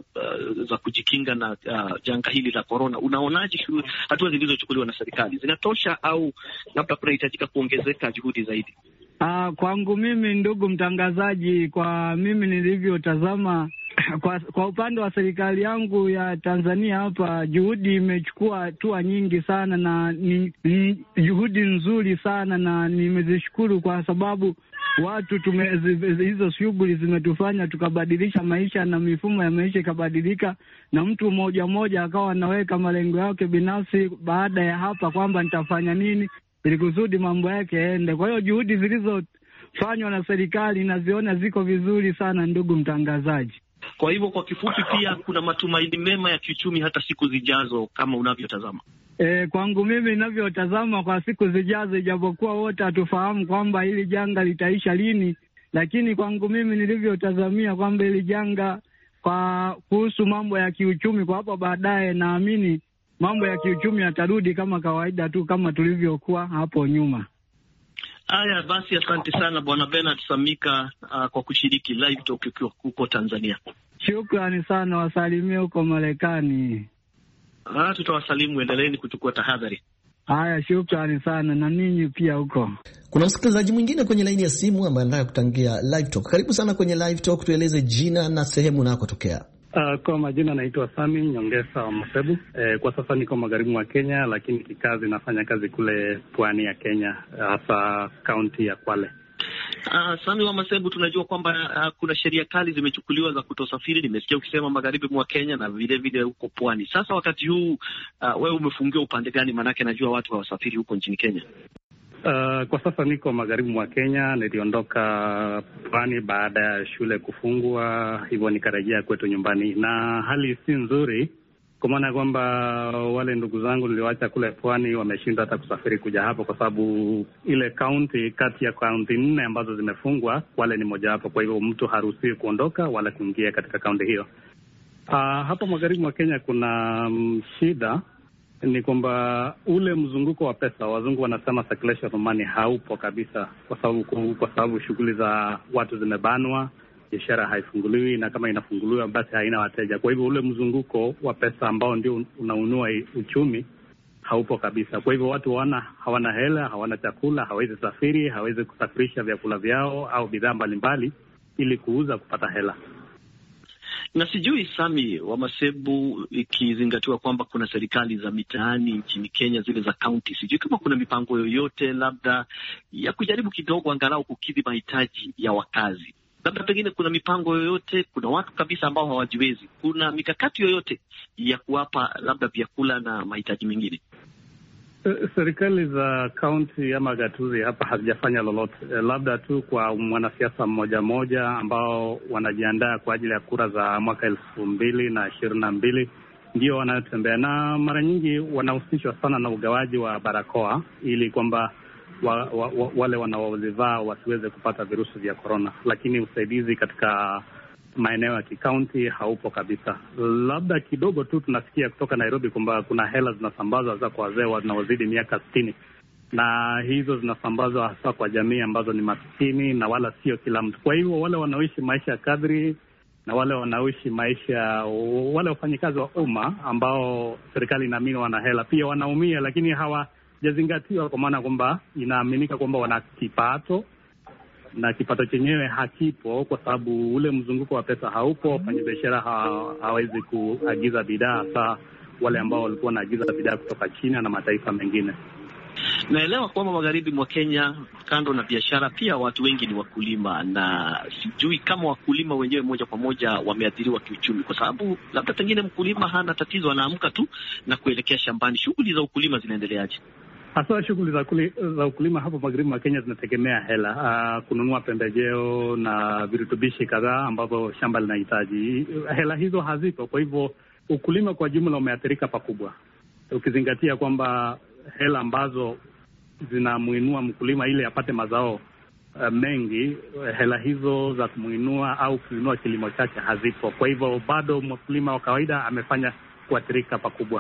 [SPEAKER 6] za kujikinga na janga hili la corona? Unaonaje hatua zilizochukuliwa na serikali zinatosha, au labda kunahitajika kuongezeka juhudi zaidi?
[SPEAKER 10] Kwangu mimi, ndugu mtangazaji, kwa mimi nilivyotazama, kwa upande wa serikali yangu ya Tanzania hapa, juhudi imechukua hatua nyingi sana na ni juhudi nzuri sana, na nimezishukuru kwa sababu watu hizo shughuli zimetufanya tukabadilisha maisha na mifumo ya maisha ikabadilika, na mtu mmoja akawa anaweka malengo yake binafsi baada ya hapa kwamba nitafanya nini ili kusudi mambo yake yaende. Kwa hiyo juhudi zilizofanywa na serikali naziona ziko vizuri sana, ndugu mtangazaji.
[SPEAKER 6] Kwa hivyo kwa kifupi, pia kuna matumaini mema ya kiuchumi hata siku zijazo kama unavyotazama?
[SPEAKER 10] Kwangu mimi ninavyotazama kwa siku zijazo, ijapokuwa wote hatufahamu kwamba hili janga litaisha lini, lakini kwangu mimi nilivyotazamia kwamba hili janga, kwa kuhusu mambo ya kiuchumi kwa hapo baadaye, naamini mambo ya kiuchumi yatarudi kama kawaida tu kama tulivyokuwa hapo nyuma.
[SPEAKER 6] Haya basi, asante sana Bwana Bernard Samika kwa kushiriki live talk ukiwa huko Tanzania.
[SPEAKER 10] Shukrani sana, wasalimie huko Marekani.
[SPEAKER 6] Tutawasalimu, endeleeni kuchukua tahadhari.
[SPEAKER 10] Haya, shukrani sana, na ninyi pia huko.
[SPEAKER 1] Kuna msikilizaji mwingine kwenye laini ya simu ambaye anataka kutangia live talk. Karibu sana kwenye live talk, tueleze jina na sehemu unakotokea.
[SPEAKER 11] Kwa majina naitwa Sami Nyongesa wa Masebu. Kwa sasa niko magharibi mwa Kenya, lakini kikazi nafanya kazi kule pwani ya Kenya, hasa kaunti ya Kwale.
[SPEAKER 6] Sami wa Masebu, tunajua kwamba kuna sheria kali zimechukuliwa za kutosafiri. Nimesikia ukisema magharibi mwa Kenya na vile vile huko pwani. Sasa wakati huu wewe umefungiwa upande gani? Maanake najua watu hawasafiri huko nchini Kenya.
[SPEAKER 11] Kwa sasa niko magharibi mwa Kenya. Niliondoka pwani baada ya shule kufungwa, hivyo nikarejea kwetu nyumbani, na hali si nzuri, kwa maana kwamba wale ndugu zangu niliwacha kule pwani wameshindwa hata kusafiri kuja hapo, kwa sababu ile kaunti, kati ya kaunti 4 ambazo zimefungwa, Kwale ni mojawapo. Kwa hivyo mtu haruhusiwi kuondoka wala kuingia katika kaunti hiyo. Hapa magharibi mwa Kenya kuna shida, ni kwamba ule mzunguko wa pesa, wazungu wanasema circulation of money, haupo kabisa, kwa sababu shughuli za watu zimebanwa, biashara haifunguliwi, na kama inafunguliwa basi haina wateja. Kwa hivyo ule mzunguko wa pesa ambao ndio unaunua uchumi haupo kabisa. Kwa hivyo watu hawana hela, hawana chakula, hawezi safiri, hawezi kusafirisha vyakula vyao au bidhaa mbalimbali ili kuuza kupata hela.
[SPEAKER 6] Na sijui Sami wa Masebu, ikizingatiwa kwamba kuna serikali za mitaani nchini Kenya, zile za kaunti, sijui kama kuna mipango yoyote labda ya kujaribu kidogo angalau kukidhi mahitaji ya wakazi. Labda pengine kuna mipango yoyote, kuna watu kabisa ambao hawajiwezi, kuna mikakati yoyote ya kuwapa labda vyakula na mahitaji mengine?
[SPEAKER 11] Serikali za kaunti ama gatuzi hapa hazijafanya lolote, labda tu kwa mwanasiasa mmoja ambao wanajiandaa kwa ajili ya kura za mwaka 2022 ndio wanatembea, na mara nyingi wanahusishwa sana na ugawaji wa barakoa ili kwamba wale wanaozivaa wasiweze kupata virusi vya korona, lakini usaidizi katika maeneo ya kikaunti haupo kabisa. Labda kidogo tu tunasikia kutoka Nairobi kwamba kuna hela zinasambazwa hasa kwa wazee wanaozidi miaka 60, na hizo zinasambazwa hasa kwa jamii ambazo ni maskini na wala sio kila mtu. Kwa hivyo wale wanaoishi maisha ya kadri na wale wanaoishi maisha, wale wafanyikazi wa umma ambao serikali inaamini wana hela pia wanaumia, lakini hawajazingatiwa, kwa maana kwamba inaaminika kwamba wana kipato na kipato chenyewe hakipo, kwa sababu ule mzunguko wa pesa haupo. Wafanyabiashara hawezi kuagiza bidhaa, hasa wale ambao walikuwa wanaagiza bidhaa kutoka China na mataifa mengine.
[SPEAKER 6] Naelewa kwamba magharibi mwa Kenya, kando na biashara, pia watu wengi ni wakulima, na sijui kama wakulima wenyewe moja kwa moja wameathiriwa kiuchumi, kwa sababu labda pengine mkulima hana tatizo, anaamka tu na kuelekea shambani. Shughuli za ukulima zinaendeleaje?
[SPEAKER 11] Hasa shughuli za ukulima hapo magharibi mwa Kenya zinategemea hela, kununua pembejeo na virutubishi kadhaa ambavyo shamba linahitaji. Hela hizo hazipo, kwa hivyo ukulima kwa jumla umeathirika pakubwa, ukizingatia kwamba hela ambazo zinamuinua mkulima ili apate mazao mengi, hela hizo za kumuinua au kuinua kilimo chake hazipo. Kwa hivyo bado mkulima wa kawaida amefanya kuathirika pakubwa.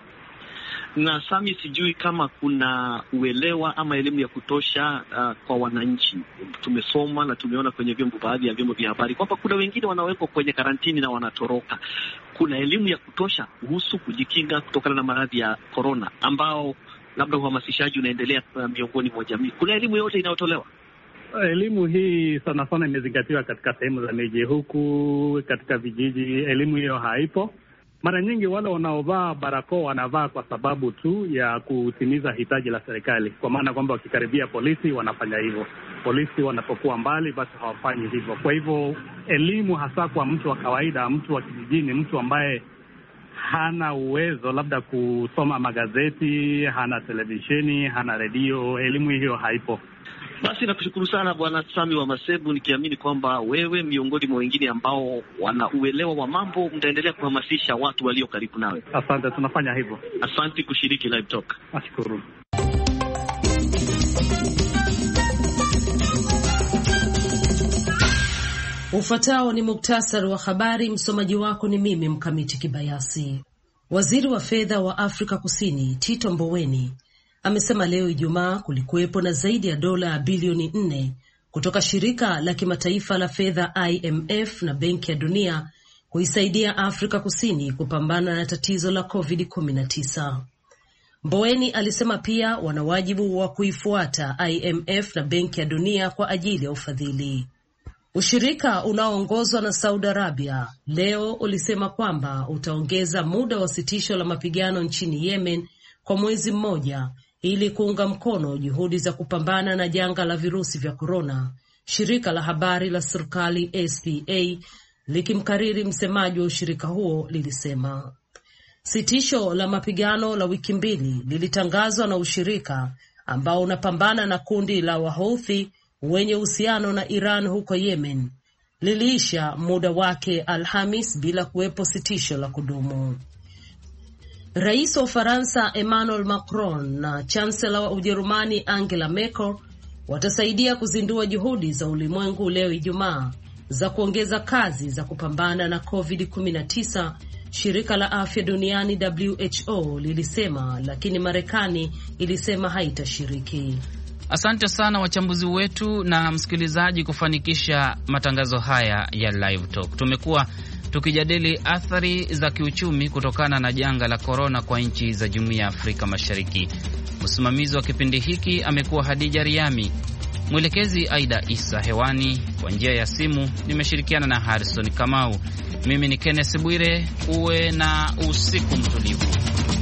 [SPEAKER 6] Na Sami, sijui kama kuna uelewa ama elimu ya kutosha kwa wananchi. Tumesoma na tumeona kwenye baadhi ya vyombo vya habari kwamba kuna wengine wanawekwa kwenye karantini na wanatoroka. Kuna elimu ya kutosha kuhusu kujikinga kutokana na maradhi ya korona, ambao labda uhamasishaji unaendelea miongoni mwa jamii? Kuna elimu yote inayotolewa?
[SPEAKER 11] Elimu hii sana sana imezingatiwa katika sehemu za miji, huku katika vijiji elimu hiyo haipo. Mara nyingi wale wanaovaa barakoa wanavaa kwa sababu tu ya kutimiza hitaji la serikali, kwa maana kwamba wakikaribia polisi wanafanya hivyo, polisi wanapokuwa mbali basi hawafanyi hivyo. Kwa hivyo elimu hasa kwa mtu wa kawaida, mtu wa kijijini, mtu ambaye hana uwezo labda kusoma magazeti, hana televisheni, hana redio, elimu hiyo haipo.
[SPEAKER 6] Basi nakushukuru sana Bwana Sami wa Masebu, nikiamini kwamba wewe miongoni mwa wengine ambao wana uelewa wa mambo mtaendelea kuhamasisha watu walio karibu nawe.
[SPEAKER 11] Asante, tunafanya hivyo.
[SPEAKER 6] Asante kushiriki Live Talk.
[SPEAKER 11] Nashukuru.
[SPEAKER 3] Ufuatao ni muktasari wa habari. Msomaji wako ni mimi Mkamiti Kibayasi. Waziri wa fedha wa Afrika Kusini Tito Mboweni amesema leo Ijumaa kulikuwepo na zaidi ya dola bilioni 4 kutoka shirika la kimataifa la fedha IMF na Benki ya Dunia kuisaidia Afrika Kusini kupambana na tatizo la COVID-19. Mboweni alisema pia wana wajibu wa kuifuata IMF na Benki ya Dunia kwa ajili ya ufadhili. Ushirika unaoongozwa na Saudi Arabia leo ulisema kwamba utaongeza muda wa sitisho la mapigano nchini Yemen kwa mwezi mmoja ili kuunga mkono juhudi za kupambana na janga la virusi vya korona, shirika la habari la serikali SPA likimkariri msemaji wa ushirika huo lilisema. Sitisho la mapigano la wiki 2 lilitangazwa na ushirika ambao unapambana na kundi la Wahouthi wenye uhusiano na Iran huko Yemen. Liliisha muda wake Alhamis bila kuwepo sitisho la kudumu. Rais wa Ufaransa Emmanuel Macron na Chancellor wa Ujerumani Angela Merkel watasaidia kuzindua juhudi za ulimwengu leo Ijumaa za kuongeza kazi za kupambana na COVID-19, shirika la afya duniani WHO lilisema, lakini Marekani ilisema haitashiriki.
[SPEAKER 2] Asante sana wachambuzi wetu na msikilizaji kufanikisha matangazo haya ya Live Talk. Tumekuwa tukijadili athari za kiuchumi kutokana na janga la korona kwa nchi za Jumuiya ya Afrika Mashariki. Msimamizi wa kipindi hiki amekuwa Hadija Riami, mwelekezi Aida Isa. Hewani kwa njia ya simu nimeshirikiana na Harrison Kamau. Mimi ni Kenneth Bwire. Uwe na usiku mtulivu.